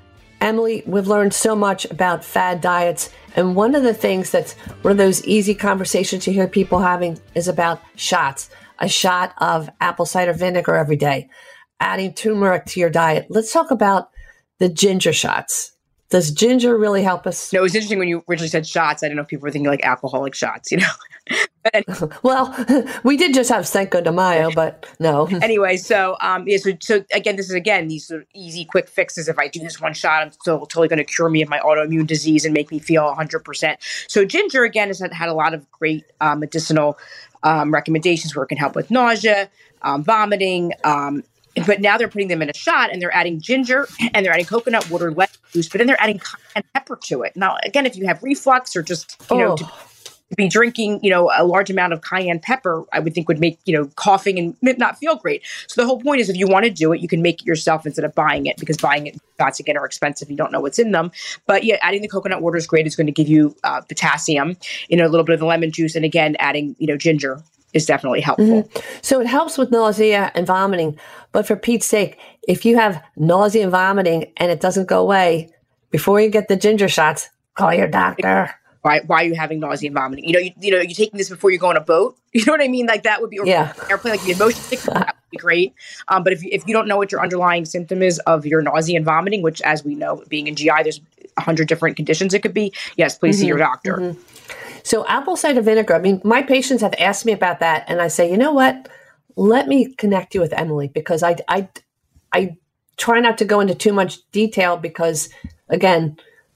Emily, we've learned so much about fad diets, and one of the things that's one of those easy conversations you hear people having is about shots. A shot of apple cider vinegar every day, adding turmeric to your diet. Let's talk about the ginger shots. Does ginger really help us? No, it was interesting when you originally said shots. I don't know if people were thinking like alcoholic shots, you know. But anyway. Well, we did just have Cinco de Mayo, but no. Anyway, so um, yeah, so, so again, this is again these sort of easy, quick fixes. If I do this one shot, I'm still totally going to cure me of my autoimmune disease and make me feel one hundred percent. So ginger again has had, had a lot of great uh, medicinal um, recommendations where it can help with nausea, um, vomiting. Um, but now they're putting them in a shot, and they're adding ginger, and they're adding coconut water, lemon juice, but then they're adding cayenne pepper to it. Now, again, if you have reflux or just you know. Oh. To, be drinking, you know, a large amount of cayenne pepper, I would think would make, you know, coughing and not feel great. So the whole point is if you want to do it, you can make it yourself instead of buying it, because buying it shots again are expensive. You don't know what's in them. But yeah, adding the coconut water is great. It's going to give you uh, potassium, you know, a little bit of the lemon juice. And again, adding, you know, ginger is definitely helpful. Mm-hmm. So it helps with nausea and vomiting. But for Pete's sake, if you have nausea and vomiting and it doesn't go away, before you get the ginger shots, call your doctor. Why, why are you having nausea and vomiting? You know, you, you know, you're taking this before you go on a boat. You know what I mean? Like that would be, or yeah. airplane, like the emotion sickness, that would be great. Um, but if you, if you don't know what your underlying symptom is of your nausea and vomiting, which as we know, being in G I, there's a hundred different conditions it could be. Yes, please mm-hmm. see your doctor. Mm-hmm. So apple cider vinegar, I mean, my patients have asked me about that. And I say, you know what? Let me connect you with Emily, because I, I, I try not to go into too much detail because, again,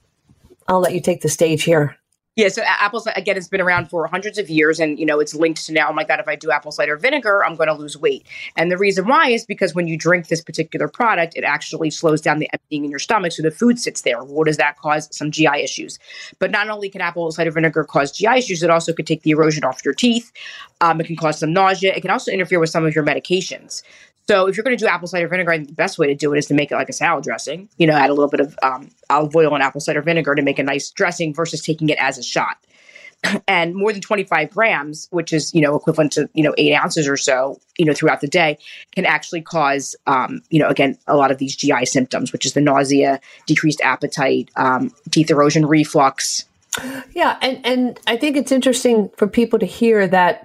I'll let you take the stage here. Yeah, so apple cider, again, it's been around for hundreds of years, and, you know, it's linked to now, oh my God, if I do apple cider vinegar, I'm going to lose weight. And the reason why is because when you drink this particular product, it actually slows down the emptying in your stomach, so the food sits there. What does that cause? Some G I issues. But not only can apple cider vinegar cause G I issues, it also could take the erosion off your teeth. Um, it can cause some nausea. It can also interfere with some of your medications. So if you're going to do apple cider vinegar, I think the best way to do it is to make it like a salad dressing. You know, add a little bit of um, olive oil and apple cider vinegar to make a nice dressing versus taking it as a shot. and more than twenty-five grams, which is, you know, equivalent to, you know, eight ounces or so, you know, throughout the day, can actually cause, um, you know, again, a lot of these G I symptoms, which is the nausea, decreased appetite, um, teeth erosion, reflux. Yeah. And, and I think it's interesting for people to hear that,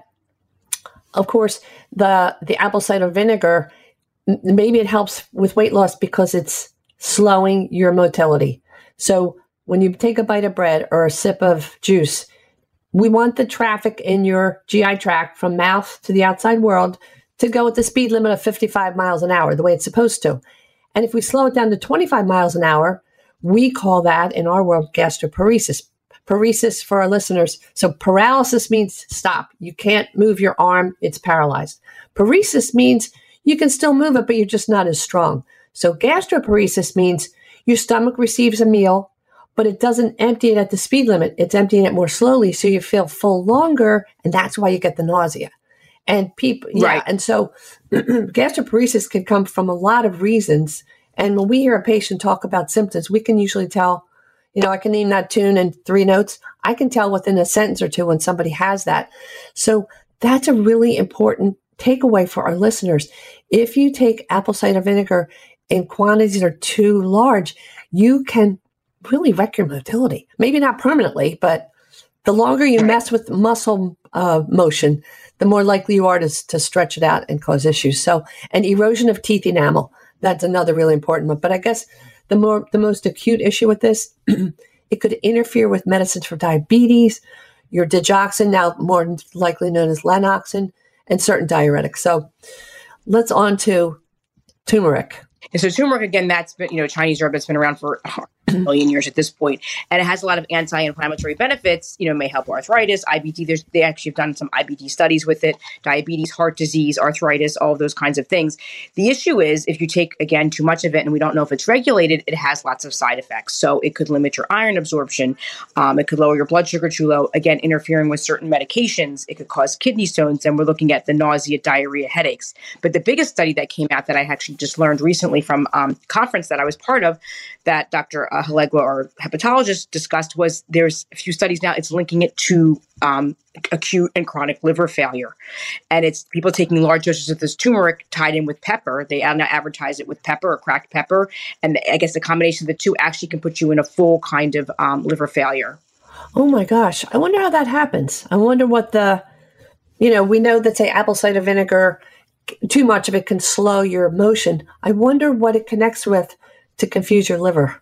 of course, the, the apple cider vinegar, maybe it helps with weight loss because it's slowing your motility. So when you take a bite of bread or a sip of juice, we want the traffic in your G I tract from mouth to the outside world to go at the speed limit of fifty-five miles an hour, the way it's supposed to. And if we slow it down to twenty-five miles an hour, we call that in our world gastroparesis. Paresis for our listeners. So paralysis means stop. You can't move your arm. It's paralyzed. Paresis means you can still move it, but you're just not as strong. So gastroparesis means your stomach receives a meal, but it doesn't empty it at the speed limit. It's emptying it more slowly, so you feel full longer, and that's why you get the nausea. And people, yeah, right. And so gastroparesis can come from a lot of reasons. And when we hear a patient talk about symptoms, we can usually tell, you know, I can name that tune in three notes. I can tell within a sentence or two when somebody has that. So that's a really important takeaway for our listeners. If you take apple cider vinegar in quantities that are too large, you can really wreck your motility. Maybe not permanently, but the longer you mess with muscle uh, motion, the more likely you are to, to stretch it out and cause issues. So, and erosion of teeth enamel, that's another really important one. But I guess the more the most acute issue with this, it could interfere with medicines for diabetes, your digoxin, now more likely known as Lanoxin, and certain diuretics. So let's on to turmeric. And so turmeric, again, that's been, you know, Chinese herb that's been around for a million years at this point. And it has a lot of anti-inflammatory benefits, you know, may help arthritis, I B D. There's, they actually have done some I B D studies with it, diabetes, heart disease, arthritis, all of those kinds of things. The issue is if you take, again, too much of it and we don't know if it's regulated, it has lots of side effects. So it could limit your iron absorption. Um, it could lower your blood sugar too low, again, interfering with certain medications. It could cause kidney stones. And we're looking at the nausea, diarrhea, headaches. But the biggest study that came out that I actually just learned recently from um, a conference that I was part of that Doctor Uh, Halegua, our hepatologist, discussed was there's a few studies now, it's linking it to um, acute and chronic liver failure. And it's people taking large doses of this turmeric tied in with pepper. They now advertise it with pepper or cracked pepper. And I guess the combination of the two actually can put you in a full kind of um, liver failure. Oh my gosh. I wonder how that happens. I wonder what the, you know, we know that, say, apple cider vinegar, too much of it can slow your motion. I wonder what it connects with to confuse your liver.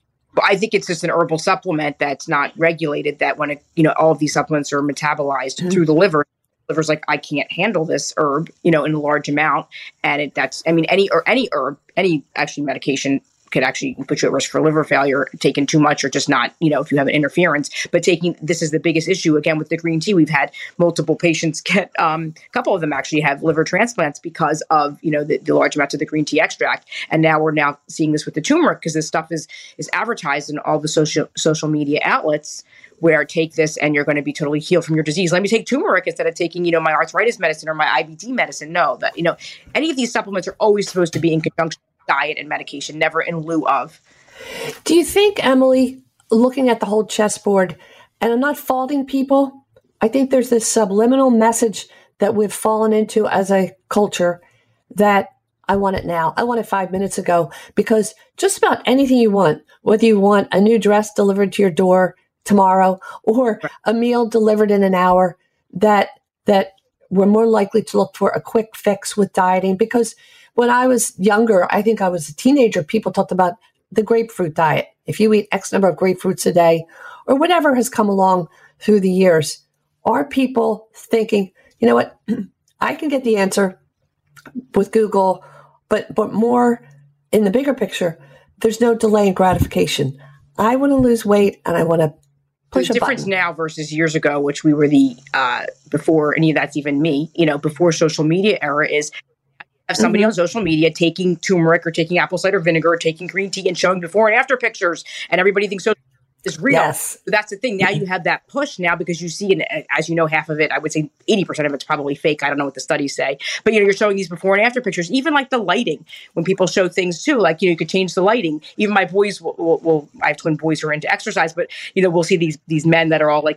I think it's just an herbal supplement that's not regulated, that when, it, you know, all of these supplements are metabolized mm-hmm. through the liver, the liver's like, I can't handle this herb, you know, in a large amount. And it, that's, I mean, any, or any herb, any actually medication could actually put you at risk for liver failure, taking too much or just not, you know, if you have an interference. But taking, this is the biggest issue. Again, with the green tea, we've had multiple patients get, um, a couple of them actually have liver transplants because of, you know, the, the large amounts of the green tea extract. And now we're now seeing this with the turmeric because this stuff is is advertised in all the social social media outlets where take this and you're going to be totally healed from your disease. Let me take turmeric instead of taking, you know, my arthritis medicine or my I B D medicine. No, that, you know, any of these supplements are always supposed to be in conjunction diet and medication, never in lieu of. Do you think, Emily, looking at the whole chessboard, and I'm not faulting people, I think there's this subliminal message that we've fallen into as a culture that I want it now. I want it five minutes ago, because just about anything you want, whether you want a new dress delivered to your door tomorrow or a meal delivered in an hour, that that we're more likely to look for a quick fix with dieting. Because when I was younger, I think I was a teenager, people talked about the grapefruit diet. If you eat X number of grapefruits a day, or whatever has come along through the years, are people thinking, you know what, I can get the answer with Google, but but more in the bigger picture, there's no delay in gratification. I want to lose weight and I want to push a The difference button. now versus years ago, which we were the, uh, before any of that's even me, you know, before social media era, is have somebody mm-hmm. on social media taking turmeric or taking apple cider vinegar or taking green tea and showing before and after pictures, and everybody thinks so is real. Yes. So that's the thing. Now you have that push now because you see, and as you know, half of it, I would say eighty percent of it's probably fake. I don't know what the studies say, but you know, you're showing these before and after pictures, even like the lighting, when people show things too, like, you know, you could change the lighting. Even my boys will, will, will I have twin boys who are into exercise, but you know, we'll see these, these men that are all like into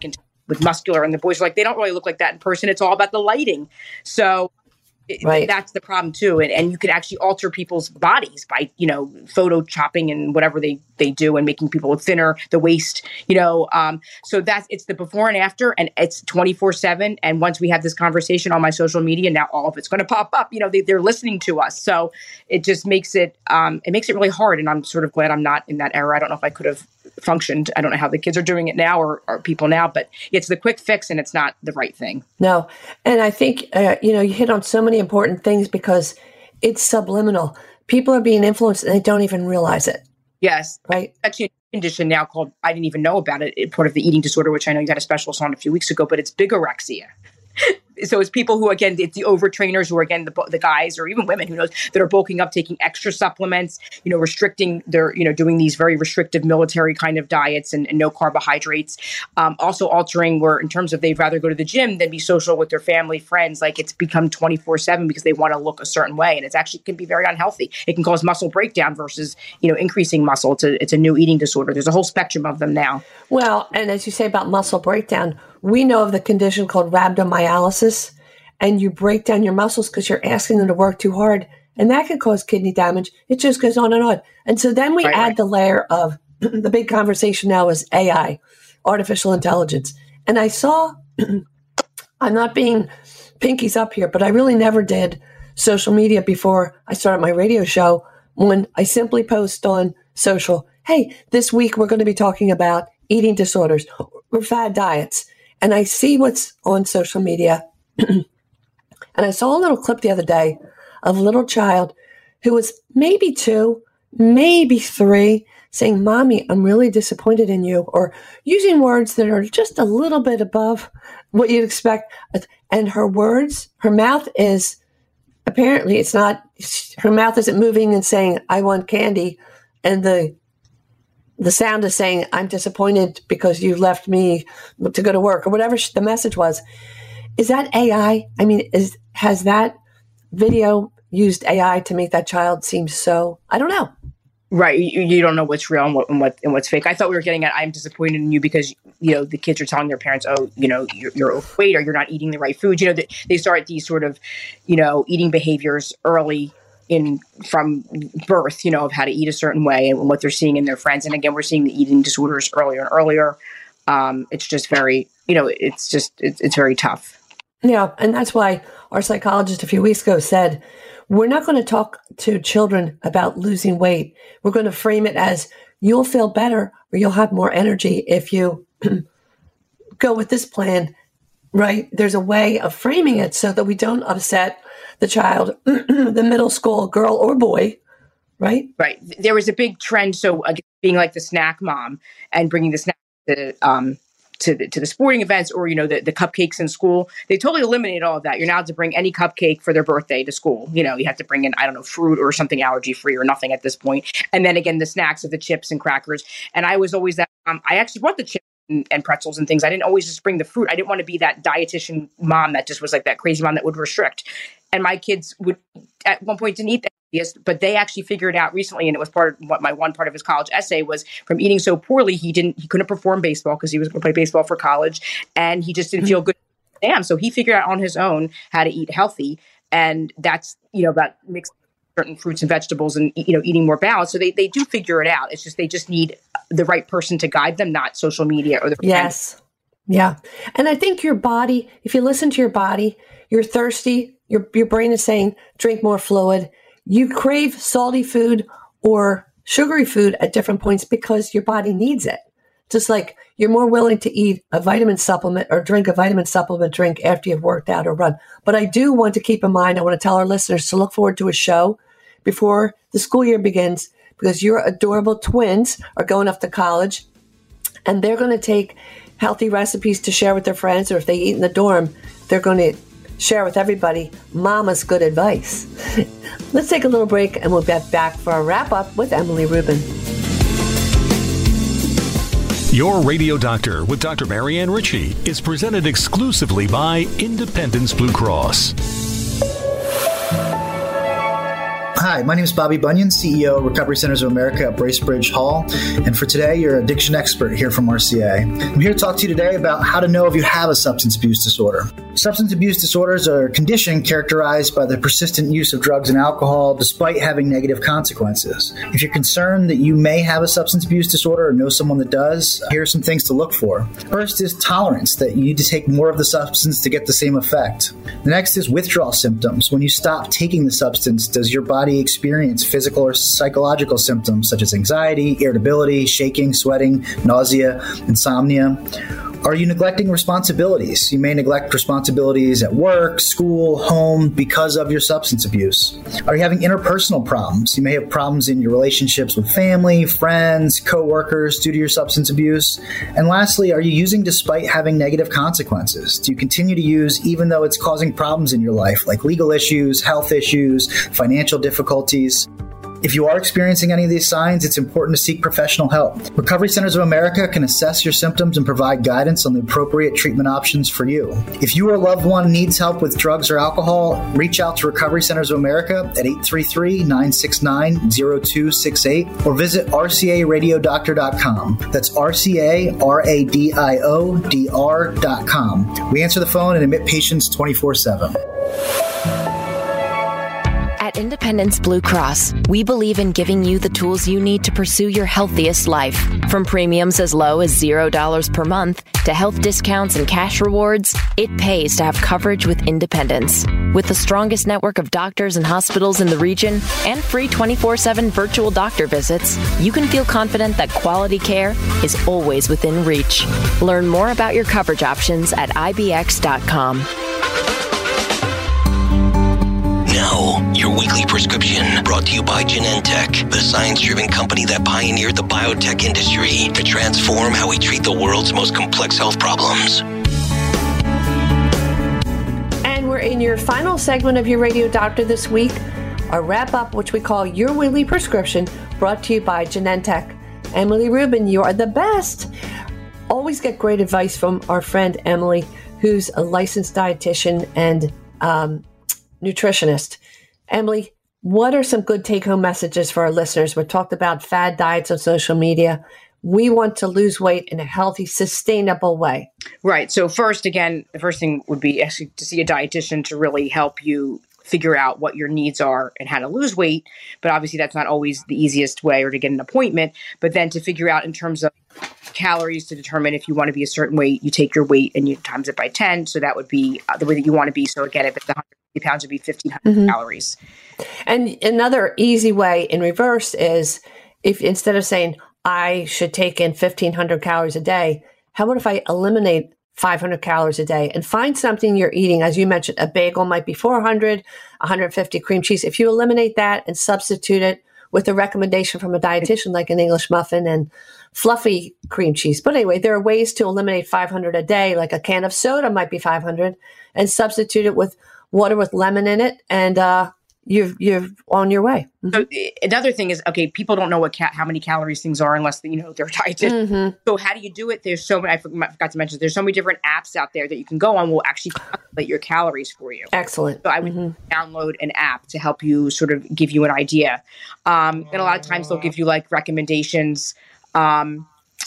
with muscular, and the boys are like, they don't really look like that in person. It's all about the lighting. So right. that's the problem too. And, and you can actually alter people's bodies by, you know, photo chopping and whatever they, they do and making people thinner, the waist, you know. Um, so that's, it's the before and after, and it's twenty-four seven. And once we have this conversation on my social media, now all of it's going to pop up, you know, they, they're listening to us. So it just makes it, um, it makes it really hard. And I'm sort of glad I'm not in that era. I don't know if I could have functioned. I don't know how the kids are doing it now or, or people now, but it's the quick fix and it's not the right thing. No. And I think, uh, you know, you hit on so many important things because it's subliminal. People are being influenced and they don't even realize it. Yes. Right. Actually, a condition now called, I didn't even know about it, it's part of the eating disorder, which I know you got a specialist on a few weeks ago, but it's bigorexia. So it's people who, again, it's the overtrainers who are, again, the, the guys or even women, who knows, that are bulking up, taking extra supplements, you know, restricting their, you know, doing these very restrictive military kind of diets and, and no carbohydrates. Um, also altering where in terms of they'd rather go to the gym than be social with their family, friends. Like it's become twenty-four seven because they want to look a certain way. And it's actually can be very unhealthy. It can cause muscle breakdown versus, you know, increasing muscle. It's a, it's a new eating disorder. There's a whole spectrum of them now. Well, and as you say about muscle breakdown, we know of the condition called rhabdomyolysis, and you break down your muscles because you're asking them to work too hard, and that can cause kidney damage. It just goes on and on. And so then we right, add right. the layer of the big conversation now is A I, artificial intelligence. And I saw, I'm not being pinkies up here, but I really never did social media before I started my radio show, when I simply post on social, hey, this week we're going to be talking about eating disorders or fad diets. And I see what's on social media. And I saw a little clip the other day of a little child who was maybe two, maybe three, saying, Mommy, I'm really disappointed in you, or using words that are just a little bit above what you'd expect. And her words, her mouth is, apparently it's not, her mouth isn't moving and saying, I want candy. And the The sound is saying, I'm disappointed because you left me to go to work, or whatever the message was. Is that A I? I mean, is has that video used A I to make that child seem so, I don't know. Right. You, you don't know what's real and, what, and, what, and what's fake. I thought we were getting at, I'm disappointed in you because, you know, the kids are telling their parents, oh, you know, you're, you're overweight or you're not eating the right food. You know, they, they start these sort of, you know, eating behaviors early in from birth, you know, of how to eat a certain way and what they're seeing in their friends. And again, we're seeing the eating disorders earlier and earlier. Um, it's just very, you know, it's just, it's, it's very tough. Yeah. And that's why our psychologist a few weeks ago said, we're not going to talk to children about losing weight. We're going to frame it as you'll feel better or you'll have more energy if you go with this plan, right? There's a way of framing it so that we don't upset the child, the middle school girl or boy, right? Right. There was a big trend. So uh, being like the snack mom and bringing the snack to, um, to the, to the sporting events or, you know, the, the cupcakes in school, they totally eliminated all of that. You're now to bring any cupcake for their birthday to school. You know, you have to bring in, I don't know, fruit or something allergy free or nothing at this point. And then again, the snacks of the chips and crackers. And I was always that, um, I actually brought the chips and, and pretzels and things. I didn't always just bring the fruit. I didn't want to be that dietitian mom that just was like that crazy mom that would restrict. And my kids would at one point didn't eat that, yes, but they actually figured out recently, and it was part of what my one part of his college essay was, from eating so poorly, he didn't, he couldn't perform baseball because he was going to play baseball for college, and he just didn't feel good. Damn. So he figured out on his own how to eat healthy, and that's, you know, about mixing certain fruits and vegetables and, you know, eating more balanced. So they, they do figure it out. It's just they just need the right person to guide them, not social media or the yes, friends. Yeah, and I think your body, if you listen to your body, you're thirsty. Your your brain is saying, drink more fluid. You crave salty food or sugary food at different points because your body needs it. Just like you're more willing to eat a vitamin supplement or drink a vitamin supplement drink after you've worked out or run. But I do want to keep in mind, I want to tell our listeners to look forward to a show before the school year begins, because your adorable twins are going off to college and they're going to take healthy recipes to share with their friends, or if they eat in the dorm, they're going to share with everybody Mama's good advice. Let's take a little break and we'll get back for a wrap up with Emily Rubin. Your Radio Doctor with Doctor Marianne Ritchie is presented exclusively by Independence Blue Cross. Hi, Hi, my name is Bobby Bunyan, C E O of Recovery Centers of America at Bracebridge Hall. And for today, your addiction expert here from R C A. I'm here to talk to you today about how to know if you have a substance abuse disorder. Substance abuse disorders are a condition characterized by the persistent use of drugs and alcohol despite having negative consequences. If you're concerned that you may have a substance abuse disorder or know someone that does, here are some things to look for. First is tolerance, that you need to take more of the substance to get the same effect. The next is withdrawal symptoms. When you stop taking the substance, does your body experience physical or psychological symptoms such as anxiety, irritability, shaking, sweating, nausea, insomnia? Are you neglecting responsibilities? You may neglect responsibilities at work, school, home because of your substance abuse. Are you having interpersonal problems? You may have problems in your relationships with family, friends, coworkers due to your substance abuse. And lastly, are you using despite having negative consequences? Do you continue to use even though it's causing problems in your life, like legal issues, health issues, financial difficulties? If you are experiencing any of these signs, it's important to seek professional help. Recovery Centers of America can assess your symptoms and provide guidance on the appropriate treatment options for you. If you or a loved one needs help with drugs or alcohol, reach out to Recovery Centers of America at eight three three, nine six nine, zero two six eight or visit R C A radio doctor dot com. That's R C A R A D I O D R dot com. We answer the phone and admit patients twenty-four seven. At Independence Blue Cross, we believe in giving you the tools you need to pursue your healthiest life. From premiums as low as zero dollars per month to health discounts and cash rewards, it pays to have coverage with Independence. With the strongest network of doctors and hospitals in the region and free twenty-four seven virtual doctor visits, you can feel confident that quality care is always within reach. Learn more about your coverage options at I B X dot com. Now, your weekly prescription brought to you by Genentech, the science-driven company that pioneered the biotech industry to transform how we treat the world's most complex health problems. And we're in your final segment of your Radio Doctor this week, our wrap-up, which we call Your Weekly Prescription, brought to you by Genentech. Emily Rubin, you are the best. Always get great advice from our friend Emily, who's a licensed dietitian and um, nutritionist. Emily, what are some good take-home messages for our listeners? We talked about fad diets on social media. We want to lose weight in a healthy, sustainable way. Right. So first, again, the first thing would be actually to see a dietitian to really help you figure out what your needs are and how to lose weight. But obviously that's not always the easiest way, or to get an appointment. But then to figure out in terms of calories, to determine if you want to be a certain weight, you take your weight and you times it by ten. So that would be the way that you want to be. So again, if it's one hundred fifty pounds, it'd be fifteen hundred mm-hmm. calories. And another easy way in reverse is, if instead of saying I should take in fifteen hundred calories a day, how about if I eliminate five hundred calories a day and find something you're eating? As you mentioned, a bagel might be four hundred, one hundred fifty cream cheese. If you eliminate that and substitute it with a recommendation from a dietitian, like an English muffin and fluffy cream cheese. But anyway, there are ways to eliminate five hundred a day, like a can of soda might be five hundred, and substitute it with water with lemon in it, and uh, you're you're on your way. Mm-hmm. So another thing is, okay, people don't know what ca- how many calories things are unless you know they're dietitian. Mm-hmm. So how do you do it? There's so many. I forgot to mention. There's so many different apps out there that you can go on. Will actually calculate your calories for you. Excellent. So I would mm-hmm. download an app to help you sort of give you an idea. Um, and a lot of times they'll give you like recommendations um,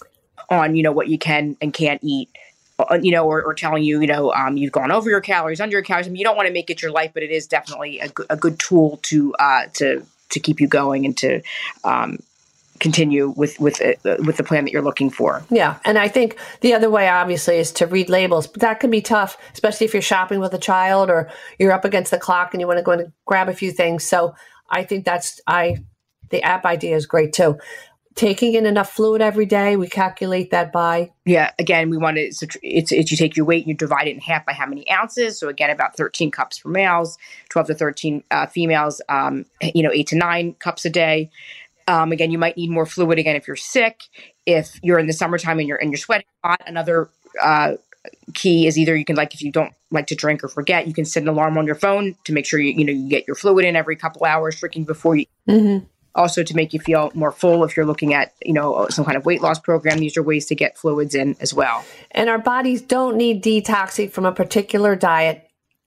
on you know what you can and can't eat. You know, or, or telling you, you know, um, you've gone over your calories, under your calories. I mean, you don't want to make it your life, but it is definitely a, g- a good tool to uh, to to keep you going and to um, continue with with uh, with the plan that you're looking for. Yeah, and I think the other way, obviously, is to read labels, but that can be tough, especially if you're shopping with a child or you're up against the clock and you want to go and grab a few things. So I think that's I the app idea is great too. Taking in enough fluid every day, we calculate that by. Yeah, again, we want to, it's, it's, it's you take your weight and you divide it in half by how many ounces. So again, about thirteen cups for males, twelve to thirteen uh, females, um, you know, eight to nine cups a day. Um, again, you might need more fluid again if you're sick, if you're in the summertime and you're, and you're sweating a lot. Another uh, key is either you can, like, if you don't like to drink or forget, you can set an alarm on your phone to make sure you, you know, you get your fluid in every couple hours, drinking before you. Mm-hmm. Also to make you feel more full if you're looking at, you know, some kind of weight loss program. These are ways to get fluids in as well. And our bodies don't need detoxing from a particular diet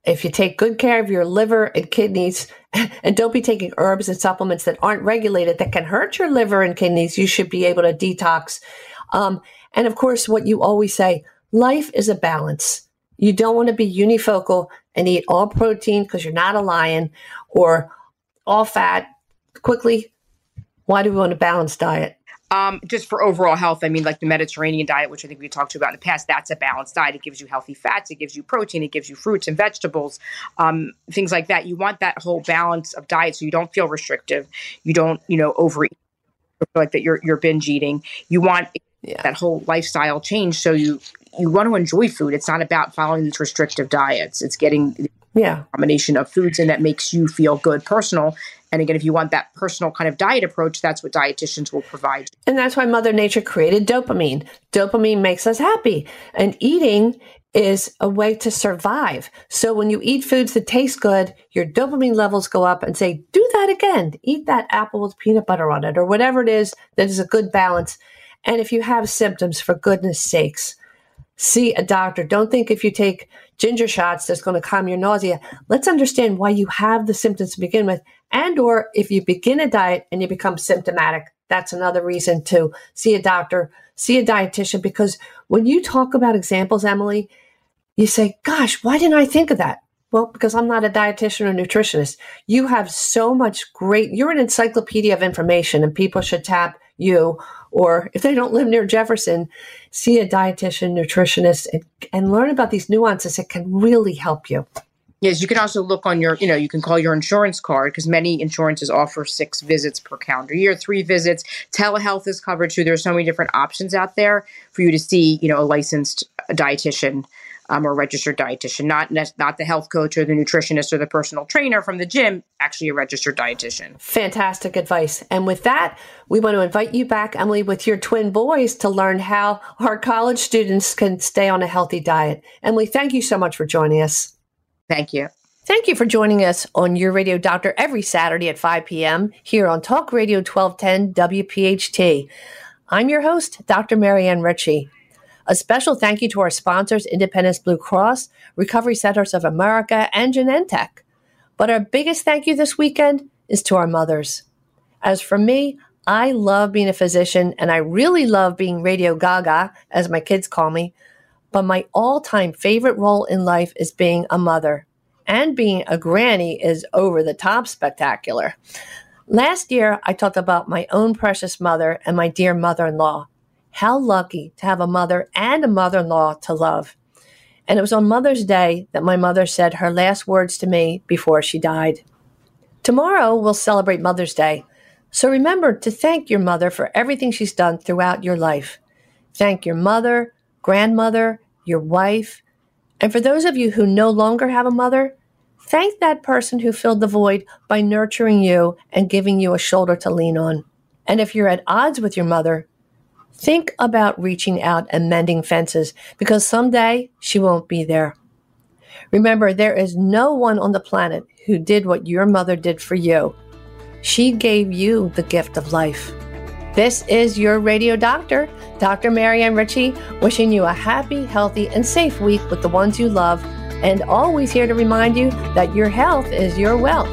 if you take good care of your liver and kidneys, and don't be taking herbs and supplements that aren't regulated that can hurt your liver and kidneys, you should be able to detox. Um, and of course, what you always say, life is a balance. You don't want to be unifocal and eat all protein because you're not a lion, or all fat quickly. Why do we want a balanced diet? Um, just for overall health, I mean, like the Mediterranean diet, which I think we talked to about in the past, that's a balanced diet. It gives you healthy fats, it gives you protein, it gives you fruits and vegetables, um, things like that. You want that whole balance of diet so you don't feel restrictive. You don't, you know, overeat, like that you're you're binge eating. You want yeah. that whole lifestyle change so you you want to enjoy food. It's not about following these restrictive diets. It's getting yeah. a combination of foods in that makes you feel good, personal. And again, if you want that personal kind of diet approach, that's what dietitians will provide. And that's why Mother Nature created dopamine. Dopamine makes us happy. And eating is a way to survive. So when you eat foods that taste good, your dopamine levels go up and say, do that again. Eat that apple with peanut butter on it, or whatever it is that is a good balance. And if you have symptoms, for goodness sakes, see a doctor. Don't think if you take ginger shots that's going to calm your nausea. Let's understand why you have the symptoms to begin with. And or if you begin a diet and you become symptomatic, that's another reason to see a doctor, see a dietitian. Because when you talk about examples, Emily, you say, gosh, why didn't I think of that? Well, because I'm not a dietitian or nutritionist. You have so much great, you're an encyclopedia of information, and people should tap you. Or if they don't live near Jefferson, see a dietitian, nutritionist, and, and learn about these nuances that can really help you. Yes, you can also look on your, you know, you can call your insurance card, because many insurances offer six visits per calendar year, three visits. Telehealth is covered too. There's so many different options out there for you to see, you know, a licensed dietitian um, or registered dietitian, not not the health coach or the nutritionist or the personal trainer from the gym, actually a registered dietitian. Fantastic advice. And with that, we want to invite you back, Emily, with your twin boys to learn how our college students can stay on a healthy diet. Emily, thank you so much for joining us. Thank you. Thank you for joining us on Your Radio Doctor every Saturday at five p.m. here on Talk Radio twelve ten W P H T. I'm your host, Doctor Marianne Ritchie. A special thank you to our sponsors, Independence Blue Cross, Recovery Centers of America, and Genentech. But our biggest thank you this weekend is to our mothers. As for me, I love being a physician, and I really love being Radio Gaga, as my kids call me. But my all-time favorite role in life is being a mother. And being a granny is over-the-top spectacular. Last year, I talked about my own precious mother and my dear mother-in-law. How lucky to have a mother and a mother-in-law to love. And it was on Mother's Day that my mother said her last words to me before she died. Tomorrow, we'll celebrate Mother's Day. So remember to thank your mother for everything she's done throughout your life. Thank your mother, grandmother, your wife. And for those of you who no longer have a mother, thank that person who filled the void by nurturing you and giving you a shoulder to lean on. And if you're at odds with your mother, think about reaching out and mending fences, because someday she won't be there. Remember, there is no one on the planet who did what your mother did for you. She gave you the gift of life. This is Your Radio Doctor, Doctor Marianne Ritchie, wishing you a happy, healthy, and safe week with the ones you love, and always here to remind you that your health is your wealth.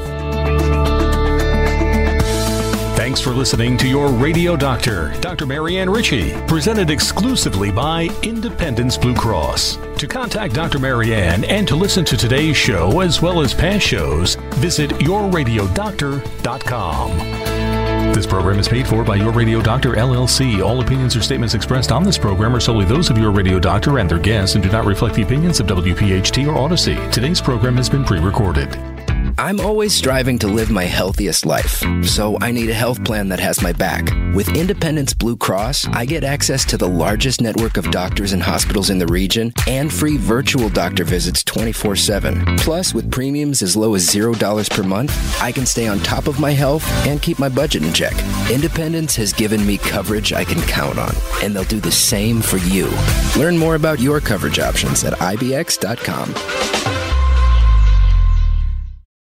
Thanks for listening to Your Radio Doctor, Doctor Marianne Ritchie, presented exclusively by Independence Blue Cross. To contact Doctor Marianne and to listen to today's show as well as past shows, visit your radio doctor dot com. This program is paid for by Your Radio Doctor, L L C. All opinions or statements expressed on this program are solely those of Your Radio Doctor and their guests and do not reflect the opinions of W P H T or Odyssey. Today's program has been pre-recorded. I'm always striving to live my healthiest life, so I need a health plan that has my back. With Independence Blue Cross, I get access to the largest network of doctors and hospitals in the region and free virtual doctor visits twenty-four seven. Plus, with premiums as low as zero dollars per month, I can stay on top of my health and keep my budget in check. Independence has given me coverage I can count on, and they'll do the same for you. Learn more about your coverage options at I B X dot com.